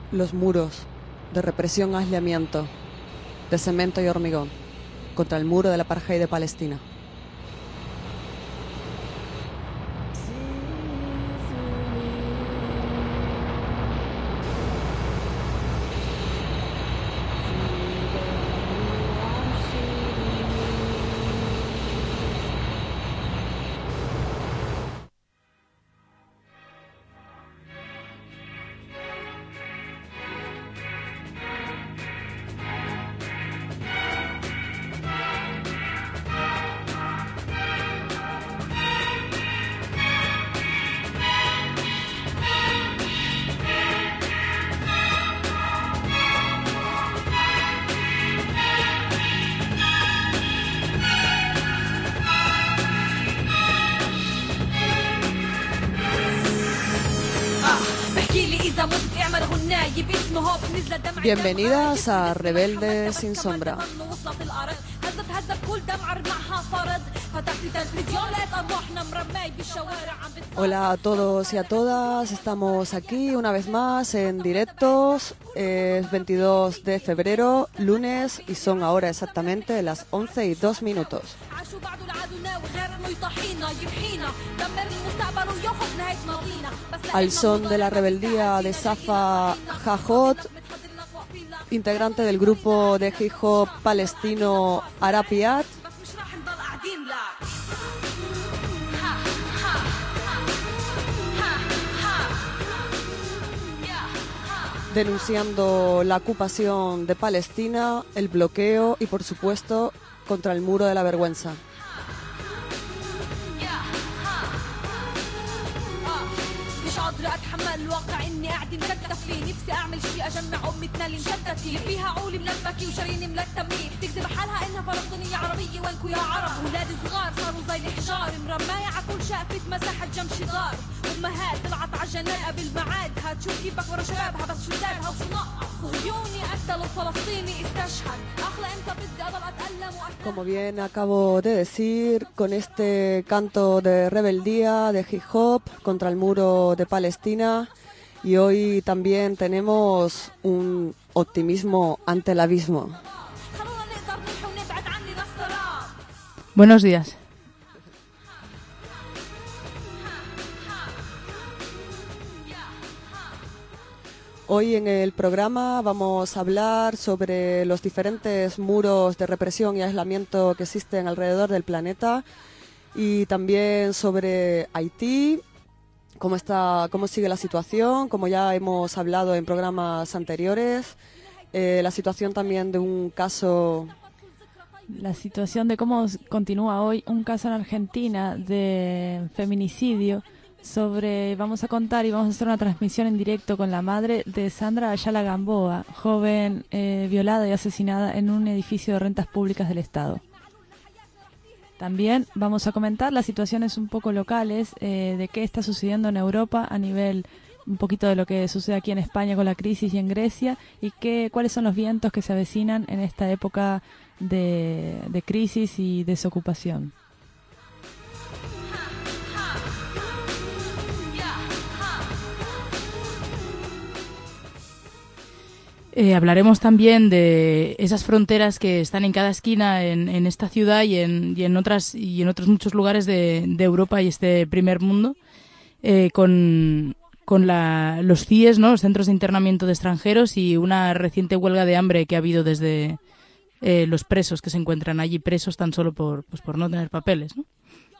los muros de represión, aislamiento, de cemento y hormigón, contra el muro del apartheid de Palestina. Bienvenidas a Rebelde Sin Sombra. Hola a todos y a todas, estamos aquí una vez más en directos. Es 22 de febrero, lunes, y son ahora exactamente las 11:02. Al son de la rebeldía de Safa Hajot, integrante del grupo de hip hop palestino Arapiat, denunciando la ocupación de Palestina, el bloqueo y, por supuesto, contra el muro de la vergüenza. Como bien acabo de decir, con este canto de rebeldía, de hip hop contra el muro de Palestina, y hoy también tenemos un optimismo ante el abismo. Buenos días. Hoy en el programa vamos a hablar sobre los diferentes muros de represión y aislamiento que existen alrededor del planeta, y también sobre Haití, cómo sigue la situación, como ya hemos hablado en programas anteriores, la situación también de un caso. La situación de cómo continúa hoy un caso en Argentina de feminicidio. Vamos a contar y vamos a hacer una transmisión en directo con la madre de Sandra Ayala Gamboa, joven violada y asesinada en un edificio de rentas públicas del Estado. También vamos a comentar las situaciones un poco locales de qué está sucediendo en Europa a nivel un poquito de lo que sucede aquí en España con la crisis y en Grecia, y cuáles son los vientos que se avecinan en esta época de crisis y desocupación. Hablaremos también de esas fronteras que están en cada esquina en esta ciudad y en otros muchos lugares de Europa y este primer mundo, con los CIES, ¿no? Los centros de internamiento de extranjeros, y una reciente huelga de hambre que ha habido desde los presos que se encuentran allí presos tan solo por no tener papeles, ¿no?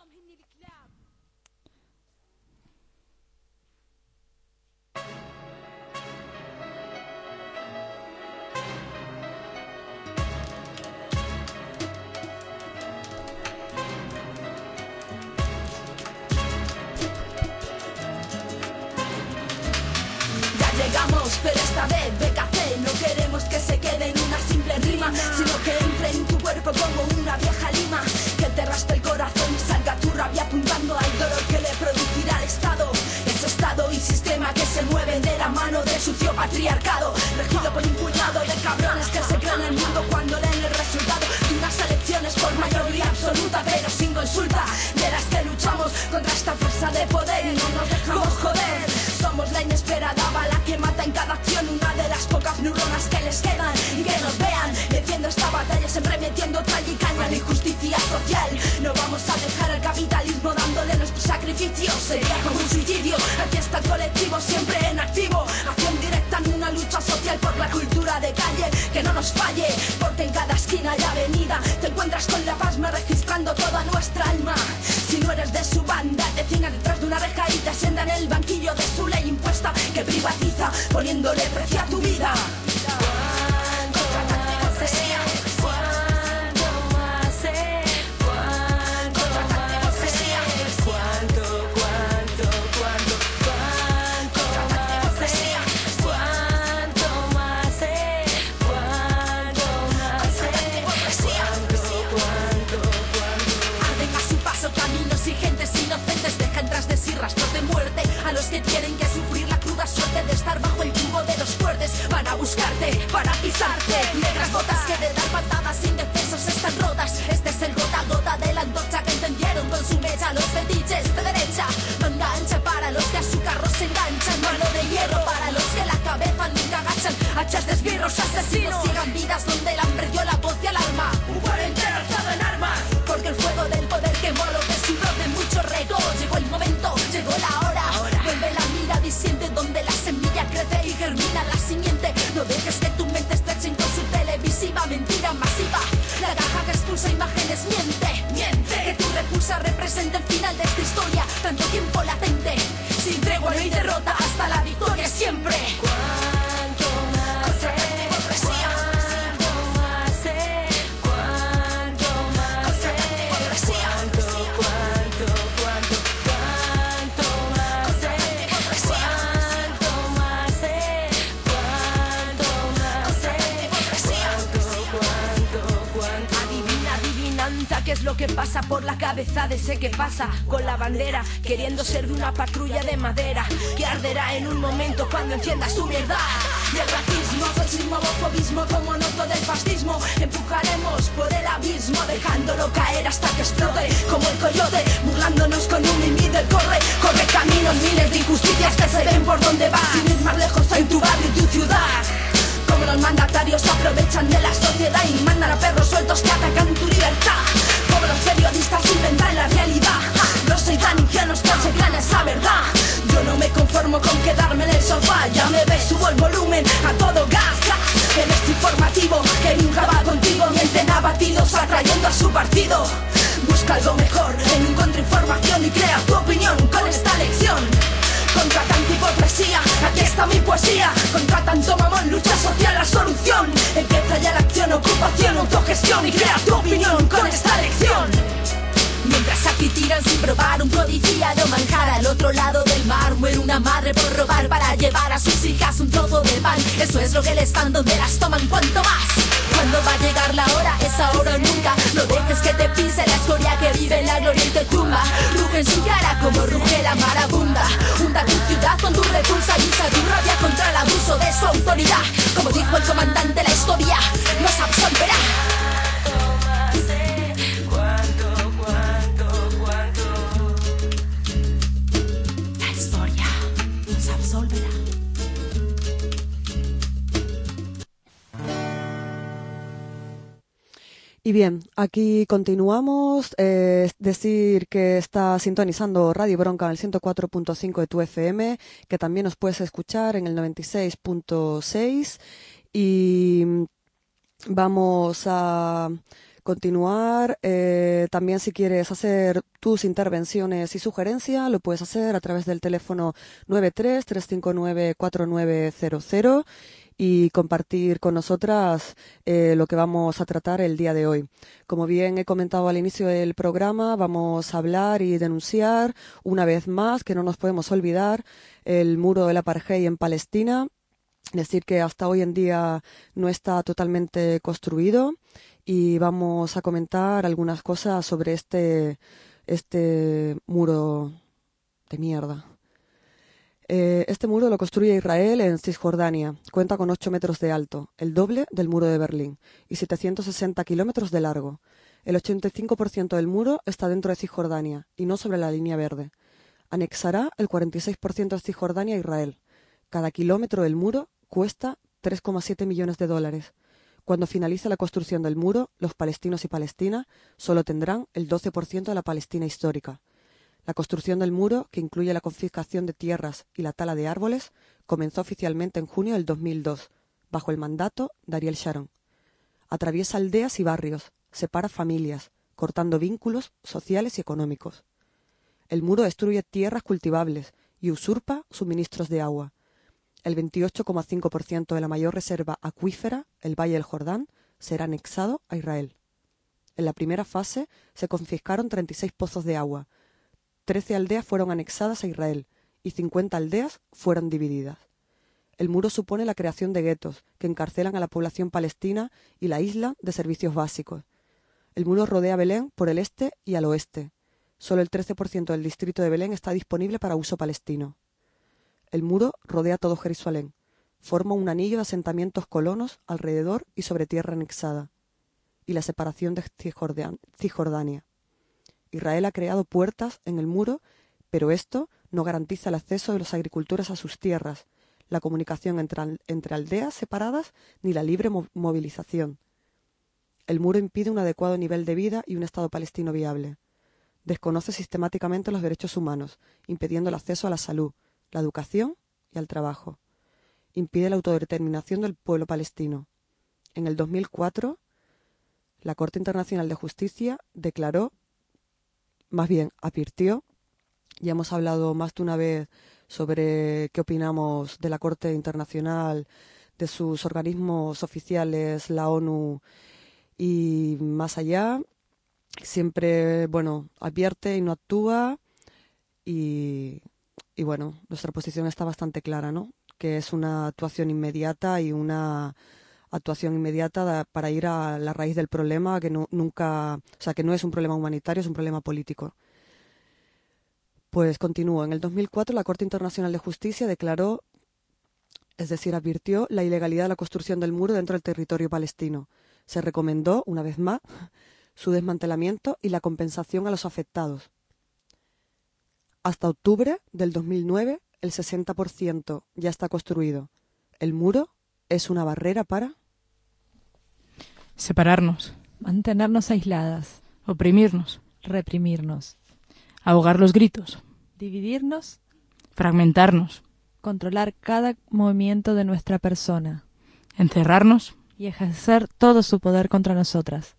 Pero esta vez BKC no queremos que se quede en una simple rima, sino que entre en tu cuerpo como una vieja lima, que te raspe el corazón y salga tu rabia apuntando al dolor que le producirá al Estado. Ese Estado y sistema que se mueven de la mano del sucio patriarcado, regido por un puñado de cabrones que se creen el mundo cuando leen el resultado de unas elecciones por mayoría absoluta, pero sin consulta, de las que luchamos contra esta fuerza de poder y no nos dejamos joder. Somos la inesperada bala que mata en cada acción, una de impotentes dejan tras de sí rastros de muerte. A los que tienen que sufrir la cruda suerte de estar bajo el yugo de los fuertes, van a buscarte, para pisarte. Negras botas que de dar patadas indefensos están rotas. Este es el gota a gota de la antorcha que encendieron con su mecha los fetiches de derecha. Manga ancha para los que a su carro se enganchan, mano de hierro para los que la cabeza nunca agachan. Hachas de esbirros asesinos sigan vidas donde el hambre dio la voz y el alma. Un pueblo entero alzado en armas, porque el fuego del poder quemó lo que sudó de mucho reto. Llegó el momento, llegó la hora. Vuelve la mirada y siente donde la semilla crece y germina la simiente. No dejes que tu mente estrechen con su televisiva mentira masiva. La caja que expulsa imágenes miente. Que tu repulsa representa el final de esta historia. Tanto tiempo latente, sin tregua ni derrota, hasta la victoria siempre. ¿Qué es lo que pasa por la cabeza de ese que pasa con la bandera, queriendo ser de una patrulla de madera que arderá en un momento cuando encienda su mierda? Y el racismo, fascismo, homofobismo, como noto del fascismo, empujaremos por el abismo, dejándolo caer hasta que explote como el coyote, burlándonos con un mimi del corre caminos, miles de injusticias que se ven por donde vas, sin ir más lejos en tu barrio y tu ciudad. Como los mandatarios se aprovechan de la sociedad y mandan a perros sueltos que atacan tu libertad. Como los periodistas inventan la realidad, no soy tan ingenuos que se crean esa verdad. Yo no me conformo con quedarme en el sofá, ya me ves, subo el volumen a todo gas. En este informativo que nunca va contigo, mienten abatidos atrayendo a su partido. Busca algo mejor en un contrainformación y crea tu opinión con esta lección. Contra tanta hipocresía, aquí está mi poesía. Contra tanto mamón, lucha social, la solución. Empieza ya la acción, ocupación, autogestión y crea tu opinión con esta lección. Mientras aquí tiran sin probar un codiciado manjar al otro lado del mar, muere una madre por robar para llevar a sus hijas un trozo de pan. Eso es lo que les dan donde las toman, ¿cuánto más? ¿Cuándo va a llegar la hora? Es ahora o nunca. No dejes que te pise la historia que vive en la gloria y te tumba. Ruge en su cara como ruge la marabunda. Hunda tu ciudad con tu repulsa y usa tu rabia contra el abuso de su autoridad. Como dijo el comandante, la historia nos absolverá. La historia nos absolverá. Y bien, aquí continuamos. Decir que está sintonizando Radio Bronca en el 104.5 de tu FM, que también nos puedes escuchar en el 96.6. Y vamos a continuar. También si quieres hacer tus intervenciones y sugerencias, lo puedes hacer a través del teléfono 93-359-4900. Y compartir con nosotras lo que vamos a tratar el día de hoy. Como bien he comentado al inicio del programa, vamos a hablar y denunciar una vez más, que no nos podemos olvidar, el muro del apartheid en Palestina. Decir que hasta hoy en día no está totalmente construido, y vamos a comentar algunas cosas sobre este muro de mierda. Este muro lo construye Israel en Cisjordania. Cuenta con 8 metros de alto, el doble del muro de Berlín, y 760 kilómetros de largo. El 85% del muro está dentro de Cisjordania y no sobre la línea verde. Anexará el 46% de Cisjordania a Israel. Cada kilómetro del muro cuesta 3,7 millones de dólares. Cuando finalice la construcción del muro, los palestinos y Palestina solo tendrán el 12% de la Palestina histórica. La construcción del muro, que incluye la confiscación de tierras y la tala de árboles, comenzó oficialmente en junio del 2002, bajo el mandato de Ariel Sharon. Atraviesa aldeas y barrios, separa familias, cortando vínculos sociales y económicos. El muro destruye tierras cultivables y usurpa suministros de agua. El 28,5% de la mayor reserva acuífera, el Valle del Jordán, será anexado a Israel. En la primera fase se confiscaron 36 pozos de agua, 13 aldeas fueron anexadas a Israel y 50 aldeas fueron divididas. El muro supone la creación de guetos que encarcelan a la población palestina y la isla de servicios básicos. El muro rodea Belén por el este y al oeste. Solo el 13% del distrito de Belén está disponible para uso palestino. El muro rodea todo Jerusalén. Forma un anillo de asentamientos colonos alrededor y sobre tierra anexada, y la separación de Cisjordania. Israel ha creado puertas en el muro, pero esto no garantiza el acceso de los agricultores a sus tierras, la comunicación entre aldeas separadas ni la libre movilización. El muro impide un adecuado nivel de vida y un Estado palestino viable. Desconoce sistemáticamente los derechos humanos, impidiendo el acceso a la salud, la educación y al trabajo. Impide la autodeterminación del pueblo palestino. En el 2004, la Corte Internacional de Justicia advirtió, ya hemos hablado más de una vez sobre qué opinamos de la Corte Internacional, de sus organismos oficiales, la ONU y más allá. Siempre, advierte y no actúa y nuestra posición está bastante clara, ¿no? Que es una actuación inmediata para ir a la raíz del problema, que no es un problema humanitario, es un problema político. Pues continúo. En el 2004 la Corte Internacional de Justicia advirtió la ilegalidad de la construcción del muro dentro del territorio palestino. Se recomendó, una vez más, su desmantelamiento y la compensación a los afectados. Hasta octubre del 2009, el 60% ya está construido. El muro es una barrera para separarnos, mantenernos aisladas, oprimirnos, reprimirnos, ahogar los gritos, dividirnos, fragmentarnos, controlar cada movimiento de nuestra persona, encerrarnos y ejercer todo su poder contra nosotras.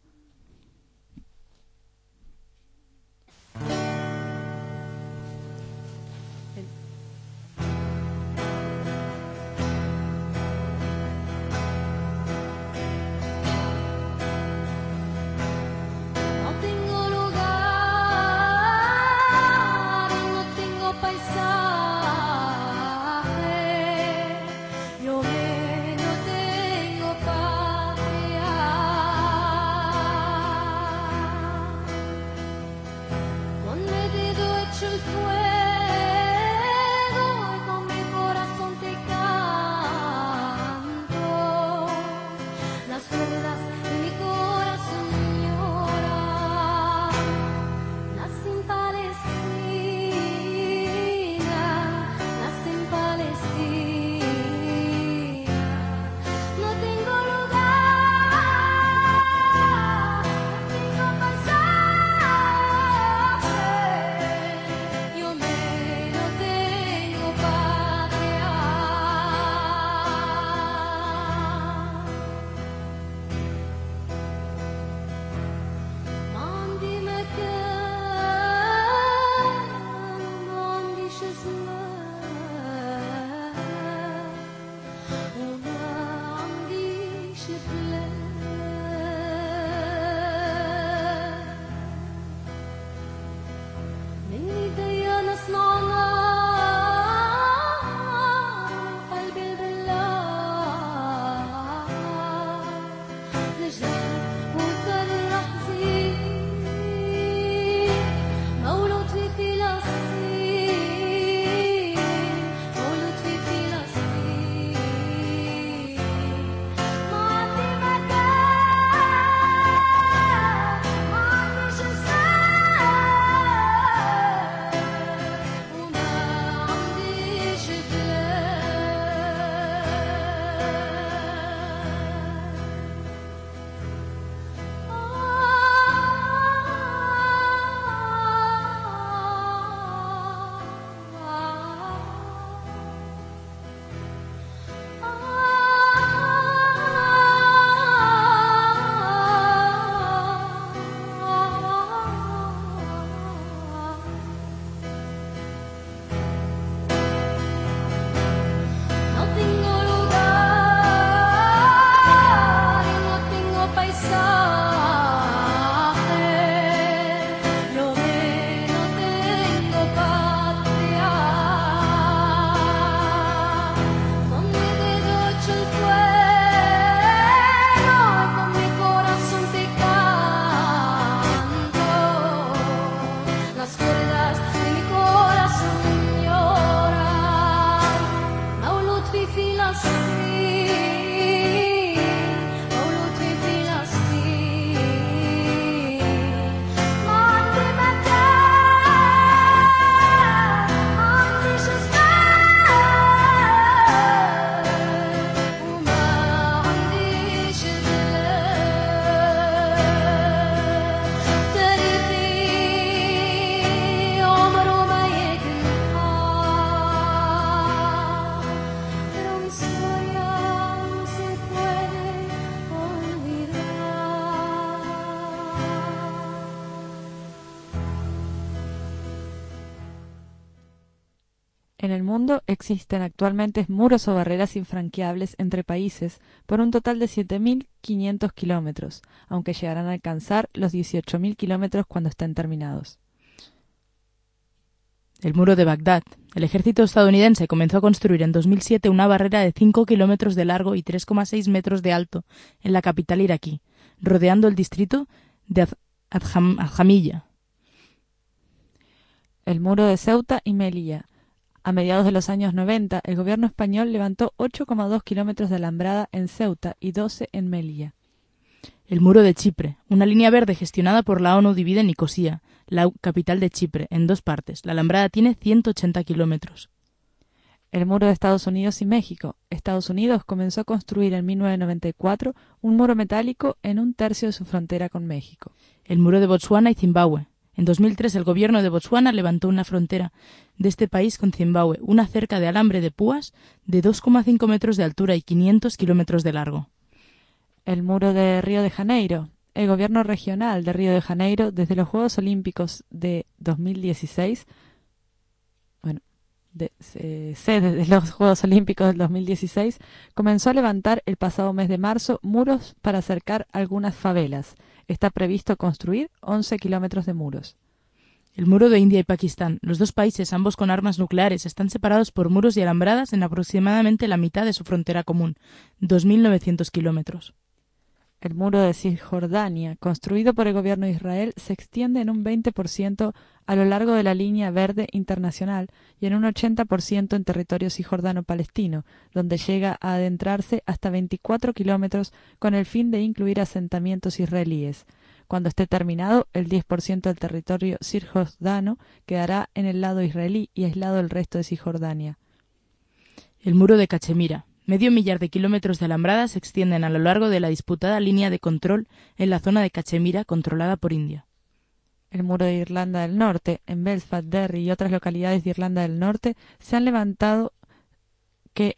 En el mundo existen actualmente muros o barreras infranqueables entre países por un total de 7.500 kilómetros, aunque llegarán a alcanzar los 18.000 kilómetros cuando estén terminados. El muro de Bagdad. El ejército estadounidense comenzó a construir en 2007 una barrera de 5 kilómetros de largo y 3,6 metros de alto en la capital iraquí, rodeando el distrito de Adjamilla. El muro de Ceuta y Melilla. A mediados de los años 90, el gobierno español levantó 8,2 kilómetros de alambrada en Ceuta y 12 en Melilla. El muro de Chipre. Una línea verde gestionada por la ONU divide Nicosia, la capital de Chipre, en dos partes. La alambrada tiene 180 kilómetros. El muro de Estados Unidos y México. Estados Unidos comenzó a construir en 1994 un muro metálico en un tercio de su frontera con México. El muro de Botsuana y Zimbabue. En 2003 el gobierno de Botsuana levantó una frontera de este país con Zimbabue, una cerca de alambre de púas de 2,5 metros de altura y 500 kilómetros de largo. El muro de Río de Janeiro. El gobierno regional de Río de Janeiro, desde los Juegos Olímpicos de 2016, sede de los Juegos Olímpicos del 2016, comenzó a levantar el pasado mes de marzo muros para acercar algunas favelas. Está previsto construir 11 kilómetros de muros. El muro de India y Pakistán. Los dos países, ambos con armas nucleares, están separados por muros y alambradas en aproximadamente la mitad de su frontera común, 2.900 kilómetros. El muro de Cisjordania, construido por el gobierno de Israel, se extiende en un 20% a lo largo de la línea verde internacional y en un 80% en territorio cisjordano-palestino, donde llega a adentrarse hasta 24 kilómetros con el fin de incluir asentamientos israelíes. Cuando esté terminado, el 10% del territorio cisjordano quedará en el lado israelí y aislado del resto de Cisjordania. El muro de Cachemira. 500 millar de kilómetros de alambrada se extienden a lo largo de la disputada línea de control en la zona de Cachemira, controlada por India. El muro de Irlanda del Norte, en Belfast, Derry y otras localidades de Irlanda del Norte, se han levantado que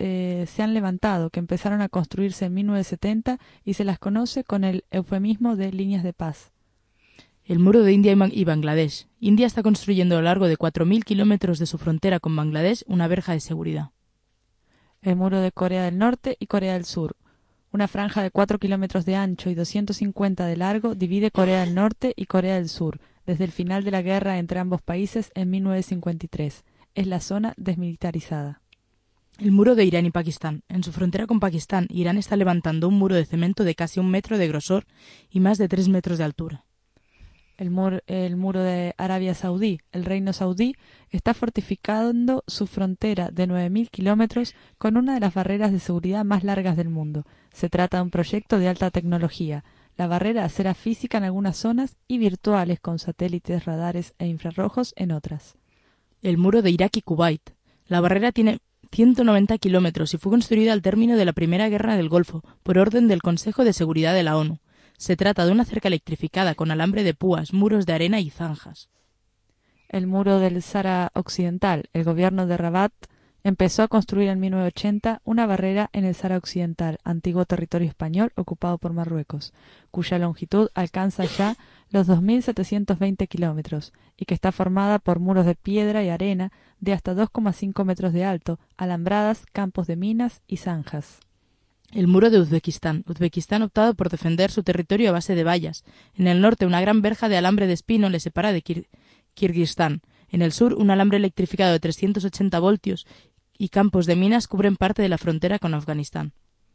empezaron a construirse en 1970 y se las conoce con el eufemismo de líneas de paz. El muro de India y Bangladesh. India está construyendo a lo largo de 4.000 kilómetros de su frontera con Bangladesh una verja de seguridad. El muro de Corea del Norte y Corea del Sur. Una franja de 4 kilómetros de ancho y 250 de largo divide Corea del Norte y Corea del Sur, desde el final de la guerra entre ambos países en 1953. Es la zona desmilitarizada. El muro de Irán y Pakistán. En su frontera con Pakistán, Irán está levantando un muro de cemento de casi 1 metro de grosor y más de 3 metros de altura. El muro de Arabia Saudí. El reino saudí está fortificando su frontera de 9.000 kilómetros con una de las barreras de seguridad más largas del mundo. Se trata de un proyecto de alta tecnología. La barrera será física en algunas zonas y virtuales con satélites, radares e infrarrojos en otras. El muro de Irak y Kuwait. La barrera tiene 190 kilómetros y fue construida al término de la Primera Guerra del Golfo por orden del Consejo de Seguridad de la ONU. Se trata de una cerca electrificada con alambre de púas, muros de arena y zanjas. El muro del Sahara Occidental. El gobierno de Rabat empezó a construir en 1980 una barrera en el Sahara Occidental, antiguo territorio español ocupado por Marruecos, cuya longitud alcanza ya los 2.720 kilómetros y que está formada por muros de piedra y arena de hasta 2,5 metros de alto, alambradas, campos de minas y zanjas. El muro de Uzbekistán. Uzbekistán ha optado por defender su territorio a base de vallas. En el norte, una gran verja de alambre de espino le separa de Kirguistán. En el sur, un alambre electrificado de 380 voltios y campos de minas cubren parte de la frontera con Afganistán.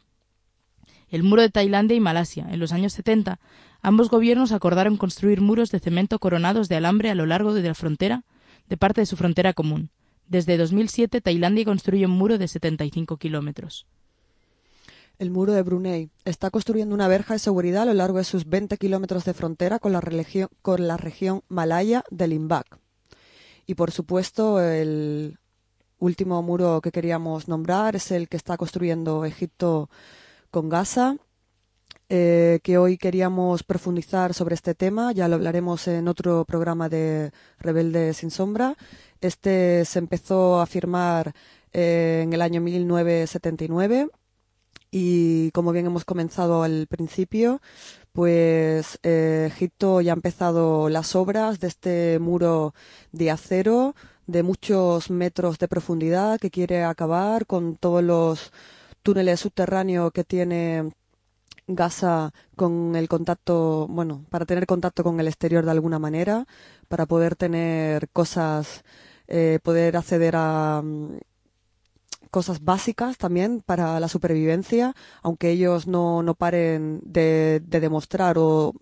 El muro de Tailandia y Malasia. En los años 70, ambos gobiernos acordaron construir muros de cemento coronados de alambre a lo largo de la frontera, de parte de su frontera común. Desde 2007, Tailandia construye un muro de 75 kilómetros. El muro de Brunei está construyendo una verja de seguridad a lo largo de sus 20 kilómetros de frontera con la región malaya de Limbak. Y por supuesto, el último muro que queríamos nombrar es el que está construyendo Egipto con Gaza, que hoy queríamos profundizar sobre este tema. Ya lo hablaremos en otro programa de Rebelde sin Sombra. Este se empezó a firmar en el año 1979. Y como bien hemos comenzado al principio, pues Egipto ya ha empezado las obras de este muro de acero de muchos metros de profundidad, que quiere acabar con todos los túneles subterráneos que tiene Gaza con el contacto, bueno, para tener contacto con el exterior de alguna manera, para poder tener cosas, poder acceder a cosas básicas también para la supervivencia, aunque ellos no paren de demostrar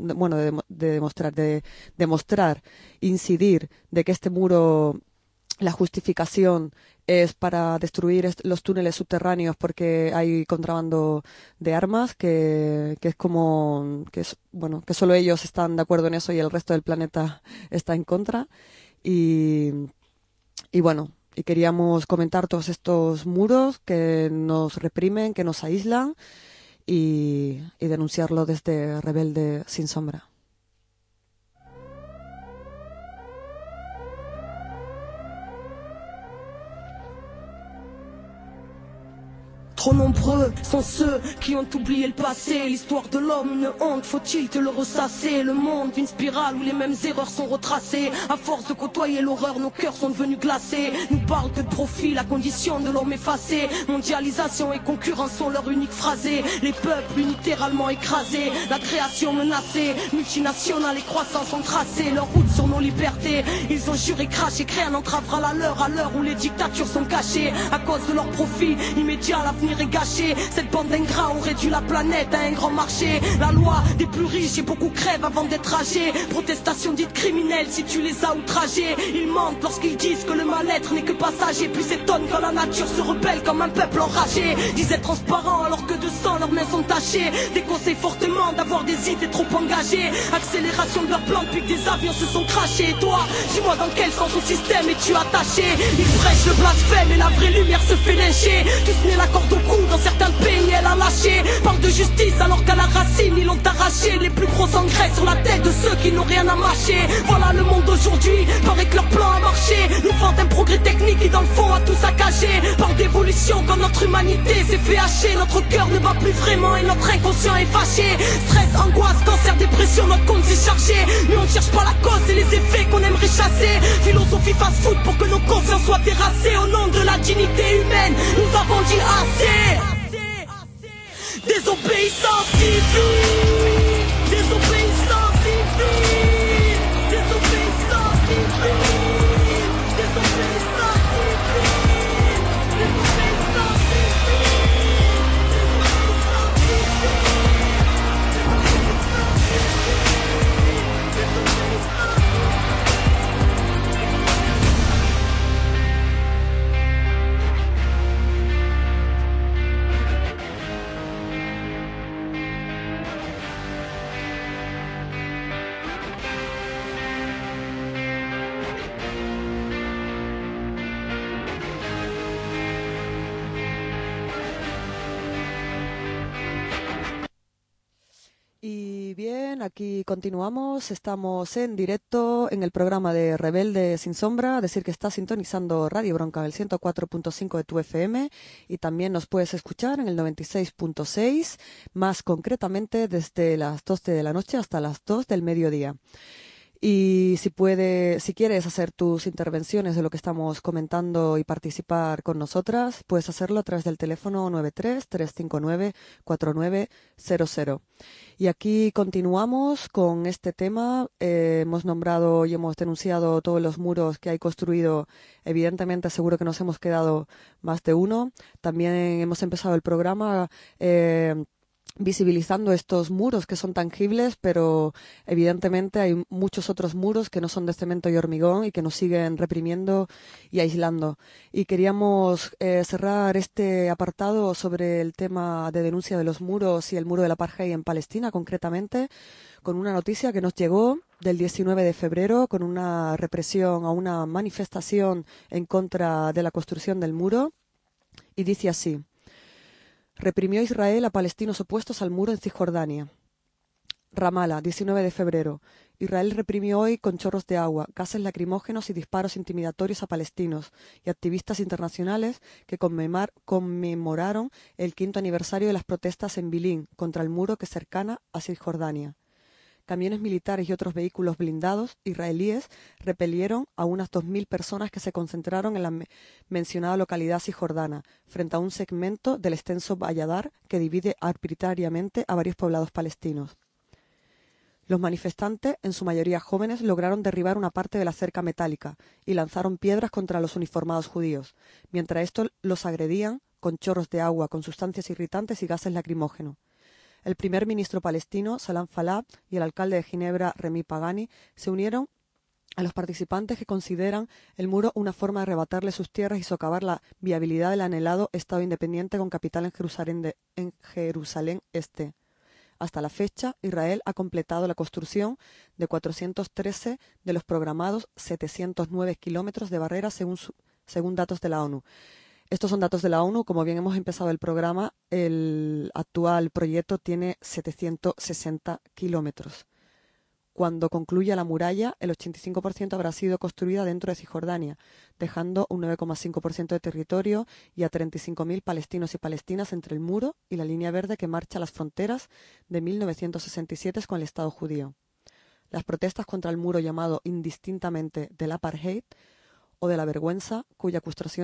demostrar, incidir de que este muro, la justificación es para destruir los túneles subterráneos porque hay contrabando de armas, que es como que solo ellos están de acuerdo en eso y el resto del planeta está en contra. Y bueno, y queríamos comentar todos estos muros que nos reprimen, que nos aíslan, y denunciarlo desde Rebelde Sin Sombra. Trop nombreux sont ceux qui ont oublié le passé. L'histoire de l'homme, une honte, faut-il te le ressasser? Le monde, une spirale où les mêmes erreurs sont retracées. À force de côtoyer l'horreur, nos cœurs sont devenus glacés. Nous parlent que de profit, la condition de l'homme effacée. Mondialisation et concurrence sont leur unique phrasé. Les peuples unilatéralement écrasés, la création menacée. Multinationales et croissance ont tracé leur route sur nos libertés. Ils ont juré, craché, créé un entravera la leur à l'heure où les dictatures sont cachées. À cause de leur profit immédiat, l'avenir est gâché. Cette bande d'ingrats ont réduit la planète à un grand marché. La loi des plus riches et beaucoup crèvent avant d'être âgés. Protestation dite criminelle si tu les as outragés. Ils mentent lorsqu'ils disent que le mal-être n'est que passager. Puis s'étonnent quand la nature se rebelle comme un peuple enragé. Disent être transparents alors que de sang leurs mains sont tachées. Déconseillent fortement d'avoir des idées trop engagées. Accélération de leur plan depuis que des avions se sont crachés. Et toi, dis-moi dans quel sens au système es-tu attaché? Ils prêchent le blasphème et la vraie lumière se fait lyncher. Tous nés la corde au cou, dans certains pays elle a lâché. Parle de justice alors qu'à la racine ils l'ont arraché. Les plus gros engrais sur la tête de ceux qui n'ont rien à mâcher. Voilà le monde d'aujourd'hui, paraît que leur plan a marché. Nous vantent un progrès technique qui dans le fond a tout saccagé. Parle d'évolution quand notre humanité s'est fait hacher. Notre cœur ne bat plus vraiment et notre inconscient est fâché. Stress, angoisse, cancer, dépression, notre compte s'est chargé. Mais on ne cherche pas la cause et les effets qu'on aimerait chasser. Philosophie fast-food pour que nos consciences soient terrassées. Au nom de la dignité humaine, nous avons dit assez. Désobéissance civile, désobéissance civile, désobéissance civile, désobéissance civile, désobéissance Y bien, aquí continuamos, estamos en directo en el programa de Rebelde Sin Sombra. Decir que estás sintonizando Radio Bronca, el 104.5 de tu FM, y también nos puedes escuchar en el 96.6, más concretamente desde las 12 de la noche hasta las 2 del mediodía. Y si quieres hacer tus intervenciones de lo que estamos comentando y participar con nosotras, puedes hacerlo a través del teléfono 93-359-4900. Y aquí continuamos con este tema. Hemos nombrado y hemos denunciado todos los muros que hay construido. Evidentemente, seguro que nos hemos quedado más de uno. También hemos empezado el programa visibilizando estos muros que son tangibles, pero evidentemente hay muchos otros muros que no son de cemento y hormigón y que nos siguen reprimiendo y aislando. Y queríamos cerrar este apartado sobre el tema de denuncia de los muros y el muro del apartheid en Palestina concretamente, con una noticia que nos llegó del 19 de febrero con una represión o una manifestación en contra de la construcción del muro, y dice así: reprimió Israel a palestinos opuestos al muro en Cisjordania. Ramala, 19 de febrero. Israel reprimió hoy con chorros de agua, gases lacrimógenos y disparos intimidatorios a palestinos y activistas internacionales que conmemoraron el 5º aniversario de las protestas en Bilín contra el muro que cercana a Cisjordania. camiones militares y otros vehículos blindados israelíes repelieron a unas 2.000 personas que se concentraron en la mencionada localidad cisjordana, frente a un segmento del extenso valladar que divide arbitrariamente a varios poblados palestinos. Los manifestantes, en su mayoría jóvenes, lograron derribar una parte de la cerca metálica y lanzaron piedras contra los uniformados judíos, mientras estos los agredían con chorros de agua, con sustancias irritantes y gases lacrimógenos. El primer ministro palestino, Salam Falah, y el alcalde de Ginebra, Remi Pagani, se unieron a los participantes que consideran el muro una forma de arrebatarle sus tierras y socavar la viabilidad del anhelado Estado independiente con capital en Jerusalén Este. Hasta la fecha, Israel ha completado la construcción de 413 de los programados 709 kilómetros de barreras según datos de la ONU. Estos son datos de la ONU. Como bien hemos empezado el programa, el actual proyecto tiene 760 kilómetros. Cuando concluya la muralla, el 85% habrá sido construida dentro de Cisjordania, dejando un 9,5% de territorio y a 35.000 palestinos y palestinas entre el muro y la línea verde que marcha a las fronteras de 1967 con el Estado judío. Las protestas contra el muro llamado indistintamente del apartheid o de la vergüenza, cuya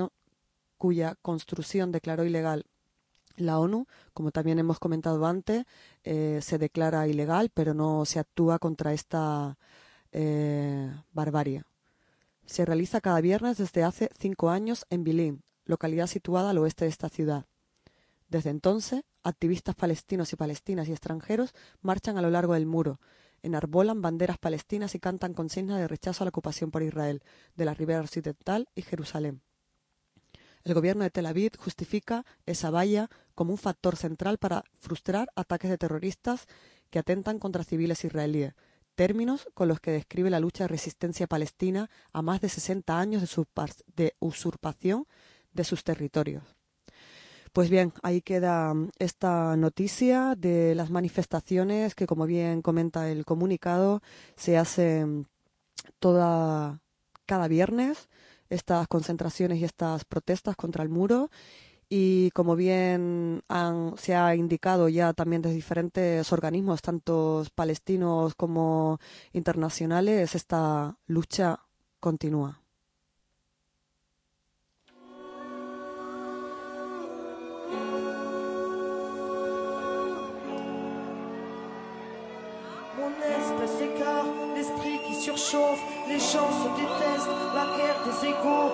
construcción declaró ilegal la ONU, como también hemos comentado antes, se declara ilegal, pero no se actúa contra esta barbarie. Se realiza cada viernes desde hace 5 años en Bilin, localidad situada al oeste de esta ciudad. Desde entonces, activistas palestinos y palestinas y extranjeros marchan a lo largo del muro, enarbolan banderas palestinas y cantan consignas de rechazo a la ocupación por Israel de la Ribera Occidental y Jerusalén. El gobierno de Tel Aviv justifica esa valla como un factor central para frustrar ataques de terroristas que atentan contra civiles israelíes, términos con los que describe la lucha de resistencia palestina a más de 60 años de usurpación de sus territorios. Pues bien, ahí queda esta noticia de las manifestaciones que, como bien comenta el comunicado, se hacen cada viernes, estas concentraciones y estas protestas contra el muro, y como bien se ha indicado ya también de diferentes organismos, tanto palestinos como internacionales, esta lucha continúa. L'esprit qui surchauffe, les gens se détestent, la guerre des égaux,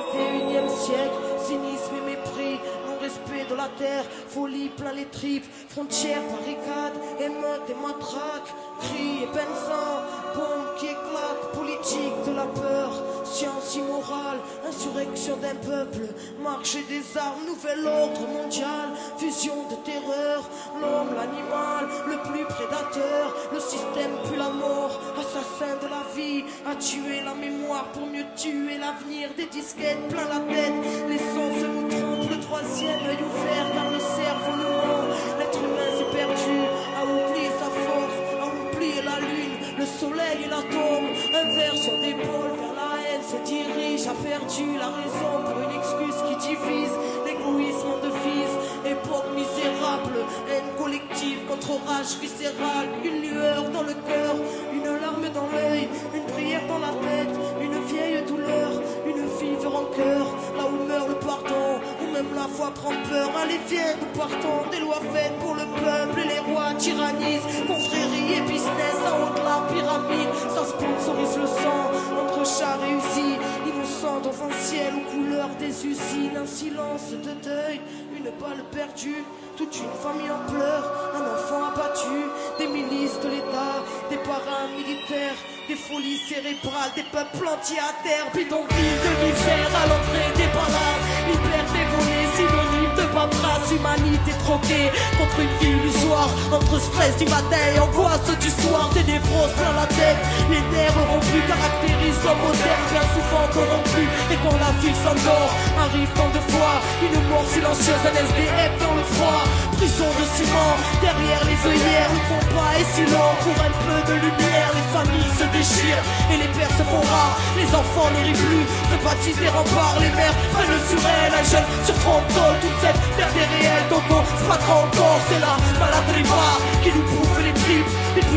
21e siècle, cynisme et mépris, non-respect de la terre, folie plein les tripes, frontières, barricades, émeutes et matraques, cris et benzins, bombes qui éclatent, politique de la peur, science immorale, insurrection d'un peuple, marché des armes, nouvel ordre mondial, fusion de terreur, l'homme, l'animal, le plus prédateur, le système puis la mort, assassin de la vie, a tué la mémoire pour mieux tuer l'avenir, des disquettes plein la tête, les sens se nous trompent, le troisième œil ouvert dans le cerveau le ment, l'être humain s'est perdu, a oublié sa force, a oublié la lune, le soleil et l'atome, inversion d'épaule vers la haine se dirige, a perdu la raison pour une excuse qui divise, l'égoïsme de fils, époque misérable, haine collective contre rage viscérale, une lueur dans le cœur, une larme dans l'œil, une prière dans la tête, une vieille douleur, une vive rancœur, là où meurt le pardon, où même la foi prend peur. Allez viens, nous partons, des lois faites pour le peuple et les rois tyrannisent, confrérie et business en haut de la pyramide, ça sponsorise le sang, entre chars et usines, innocents dans un ciel aux couleurs des usines, un silence de deuil, une balle perdue, toute une famille en pleurs, un enfant abattu, des milices de l'État, des paramilitaires, des folies cérébrales, des peuples entiers à terre, bidonville de misère à l'entrée des palaces, liberté volée, synonyme de paperasse, humanité troquée contre une vie illusoire, entre stress du matin et angoisse du soir, des névroses plein la tête, les nerfs rompus caractérisent l'homme moderne, bien souvent corrompu, et quand la ville s'endort, arrive tant de fois, une mort silencieuse, un SDF dans le froid, prison de ciment, derrière les œillères, le combat est si long, pour un peu de lumière, les familles se déchirent, et les pères se font rares, les enfants ne rient plus, se bâtissent des remparts, les mères prennent sur elles, un jeune sur 30 ans, toute cette terre des réels, donc on se battra encore, c'est la maladie qui nous bouffe les tripes, les bouteilles de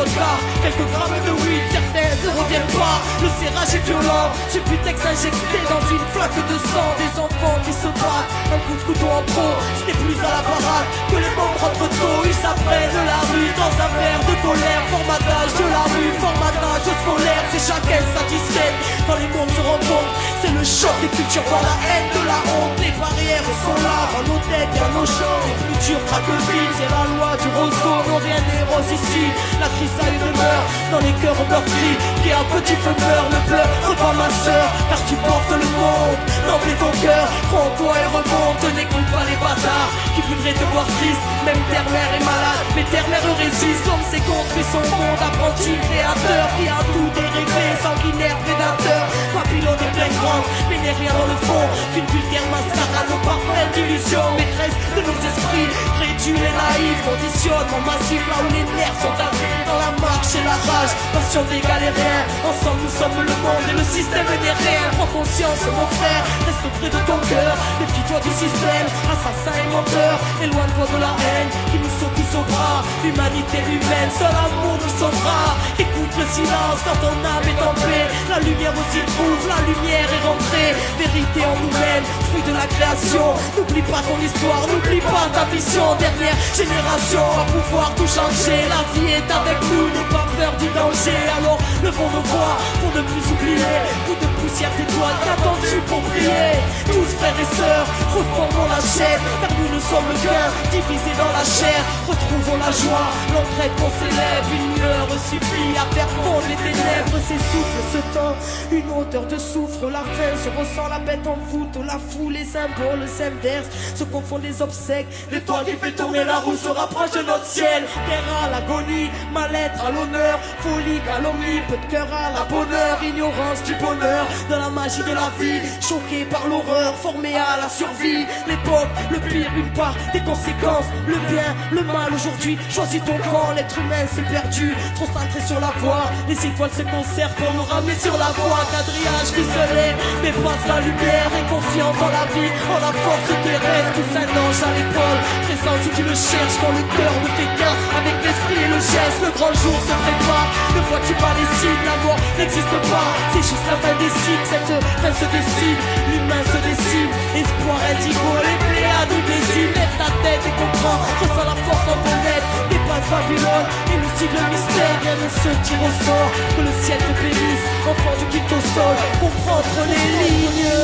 vodka, quelques grammes de weed, certaines ne reviennent pas. Le serrage est violent, suffit d'ex injecté dans une flaque de sang. Des enfants qui se battent, un coup de couteau en trop. Ce n'est plus à la parade que les membres rentrent tôt. Ils s'apprennent la rue dans un verre de colère. Formatage de la rue, formatage scolaire. C'est chacun sa disquette, quand les mondes se rencontrent. C'est le choc des cultures par la haine de la honte. Les barrières sont là, dans nos têtes, y'a nos champs. Les plus durs craquent vite, c'est la loi du roseau. Non rien n'est rose ici, la crise a une demeure. Dans les cœurs meurtris, qui à petit feu meurt. Ne pleure pas ma soeur, car tu portes le monde. N'emplis ton cœur, prends-toi et remonte. N'écoute pas les bâtards qui voudraient te voir triste. Même Terre-Mère est malade, mais Terre-Mère résiste. L'homme s'est construit son monde, apprenti créateur, qui a tout dérivé, sanguinaire prédateur. Babylone est bien grande, mais n'est rien dans le fond qu'une vulgaire mascarade aux parfaite d'illusion. Maîtresse de nos esprits, crédule et naïf. Conditionnement massif, là où les nerfs sont atteints. Dans la marche et la rage, passion des galériens. Ensemble nous sommes le monde et le système n'est rien. Prends conscience mon frère, reste près de ton cœur. Méfie-toi du système, assassin et menteur. Éloigne-toi de la haine qui nous saute tous au bras. L'humanité humaine, seul amour nous sauvera. Écoute le silence quand ton âme est en paix. La lumière aussi trouve, la lumière est rentrée. Vérité en nous mène, fruit de la création. N'oublie pas ton histoire, n'oublie pas ta mission. Dernière génération va pouvoir tout changer. La vie est avec nous, n'aie pas peur du danger. Alors levons nos voix pour ne plus oublier. Coup de poussière d'étoiles, qu'attends-tu pour briller? Tous frères et sœurs, reformons la chaîne. Car nous ne sommes qu'un, divisés dans la chair. Retrouvons la joie, l'entraide qu'on s'élève. Une lueur suffit à faire fondre les ténèbres. S'essouffle ce temps, une odeur de soufre. La faim se ressent, la bête en voûte. La foule, les symboles s'inversent, se confondent les obsèques. L'étoile qui fait tourner la roue se rapproche de notre ciel. Terre à l'agonie, mal-être à l'honneur. Folie, calomnie, peu de cœur à la bonheur. Ignorance du bonheur, de la magie de la vie. Choqué par l'horreur, formé à la survie. L'époque, le pire, une part des conséquences. Le bien, le mal aujourd'hui, choisis ton camp. L'être humain s'est perdu, trop centré sur la voie. Les étoiles se conservent pour nous ramener sur la voie. Quadrillage ficelé, mais passe la lumière. Et confiance en la vie, en la force terrestre. Tous un ange à l'épaule, présent si tu le cherches. Quand le cœur ne fait qu'un, avec l'esprit et le geste. Le grand jour se prépare, ne vois-tu pas les signes? La mort n'existe pas, c'est juste la fin des cycles. Cette fin se décide, l'humain se décide. Espoir indigo, les pléiades nous désignent. Lève ta tête et comprends, ressens la force en ton être. Dépasse Babylone, élucide le mystère. Rien ne se tire au sort, que le ciel te bénisse. Enfant du quitte au sol, comprends entre les lignes.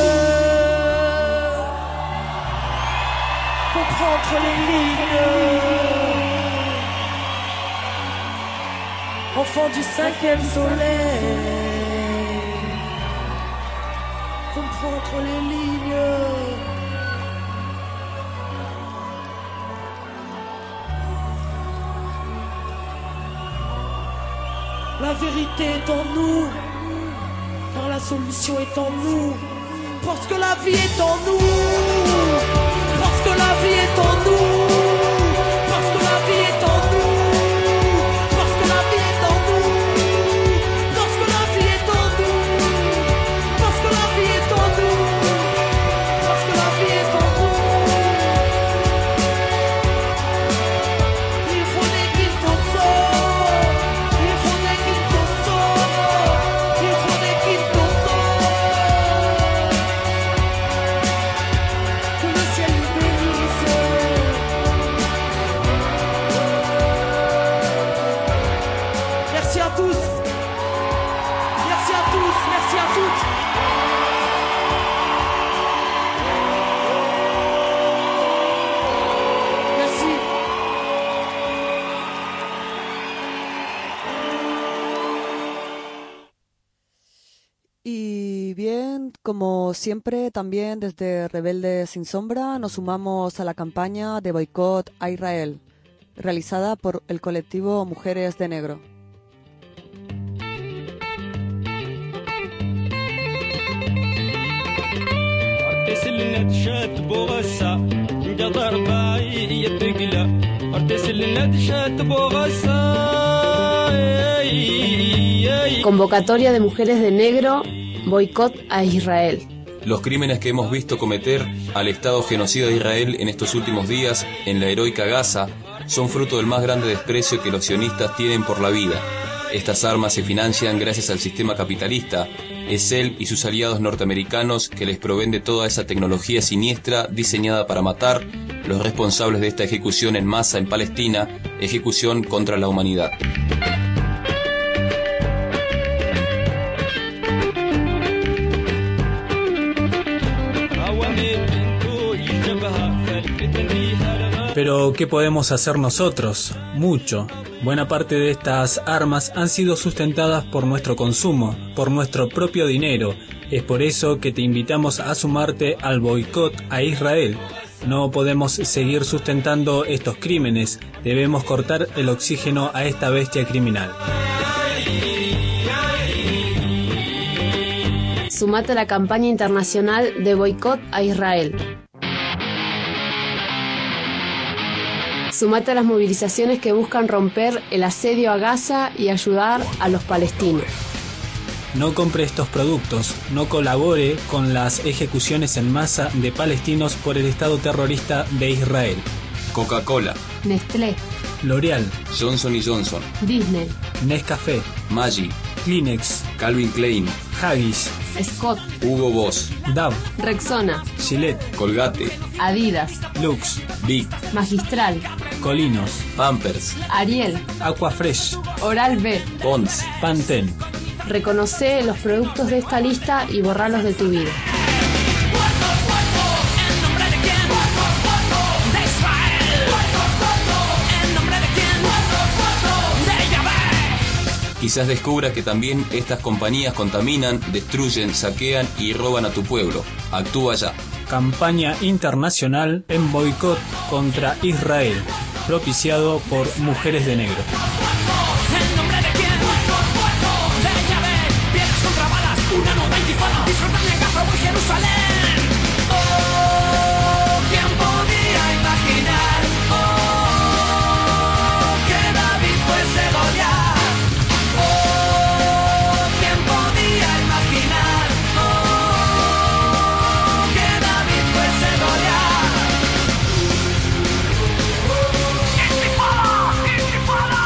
Comprends entre les lignes. Enfant du 5e soleil, comprends entre les lignes. La vérité est en nous, car la solution est en nous. Parce que la vie est en nous. Parce que la vie est en nous. Parce que la vie est en nous. Parce que la vie est en nous. Parce que la vie est en nous. Parce que la vie est en nous. Parce que la vie est en nous. Il faut des quintos solos. Il faut des quintos solos. Il faut des quintos solos. Que le ciel nous bénisse. Merci à tous. Merci à tous. Merci à toutes. Merci. Y bien, como siempre, también desde Rebeldes Sin Sombra nos sumamos a la campaña de boicot a Israel, realizada por el colectivo Mujeres de Negro. Convocatoria de Mujeres de Negro, boicot a Israel. Los crímenes que hemos visto cometer al Estado genocida de Israel en estos últimos días en la heroica Gaza son fruto del más grande desprecio que los sionistas tienen por la vida. Estas armas se financian gracias al sistema capitalista. Es él y sus aliados norteamericanos que les proveen de toda esa tecnología siniestra diseñada para matar, los responsables de esta ejecución en masa en Palestina, ejecución contra la humanidad. Pero, ¿qué podemos hacer nosotros? Mucho. Buena parte de estas armas han sido sustentadas por nuestro consumo, por nuestro propio dinero. Es por eso que te invitamos a sumarte al boicot a Israel. No podemos seguir sustentando estos crímenes. Debemos cortar el oxígeno a esta bestia criminal. Sumate a la campaña internacional de boicot a Israel. Sumate a las movilizaciones que buscan romper el asedio a Gaza y ayudar a los palestinos. No compre estos productos, no colabore con las ejecuciones en masa de palestinos por el Estado terrorista de Israel. Coca-Cola, Nestlé, L'Oreal, Johnson & Johnson, Disney, Nescafé, Maggi, Kleenex, Calvin Klein, Haggis, Scott, Hugo Boss, Dove, Rexona, Gillette, Colgate, Adidas, Lux, Big, Magistral, Colinos, Pampers, Ariel, Aquafresh, Oral-B. Pond's. Pantene. Reconoce los productos de esta lista y borralos de tu vida. Quizás descubras que también estas compañías contaminan, destruyen, saquean y roban a tu pueblo. Actúa ya. Campaña internacional en boicot contra Israel, propiciado por Mujeres de Negro. ¿En nombre de quién? De Yahvé. Piedras contra balas, una nueva intifada. Disfrutan de Gaza o Jerusalén. Oh, ¿quién podía imaginar? Oh, que David fuese Goliat. Oh, ¿quién podía imaginar? Oh, que David fuese Goliat. ¡Intifada! ¡Intifada!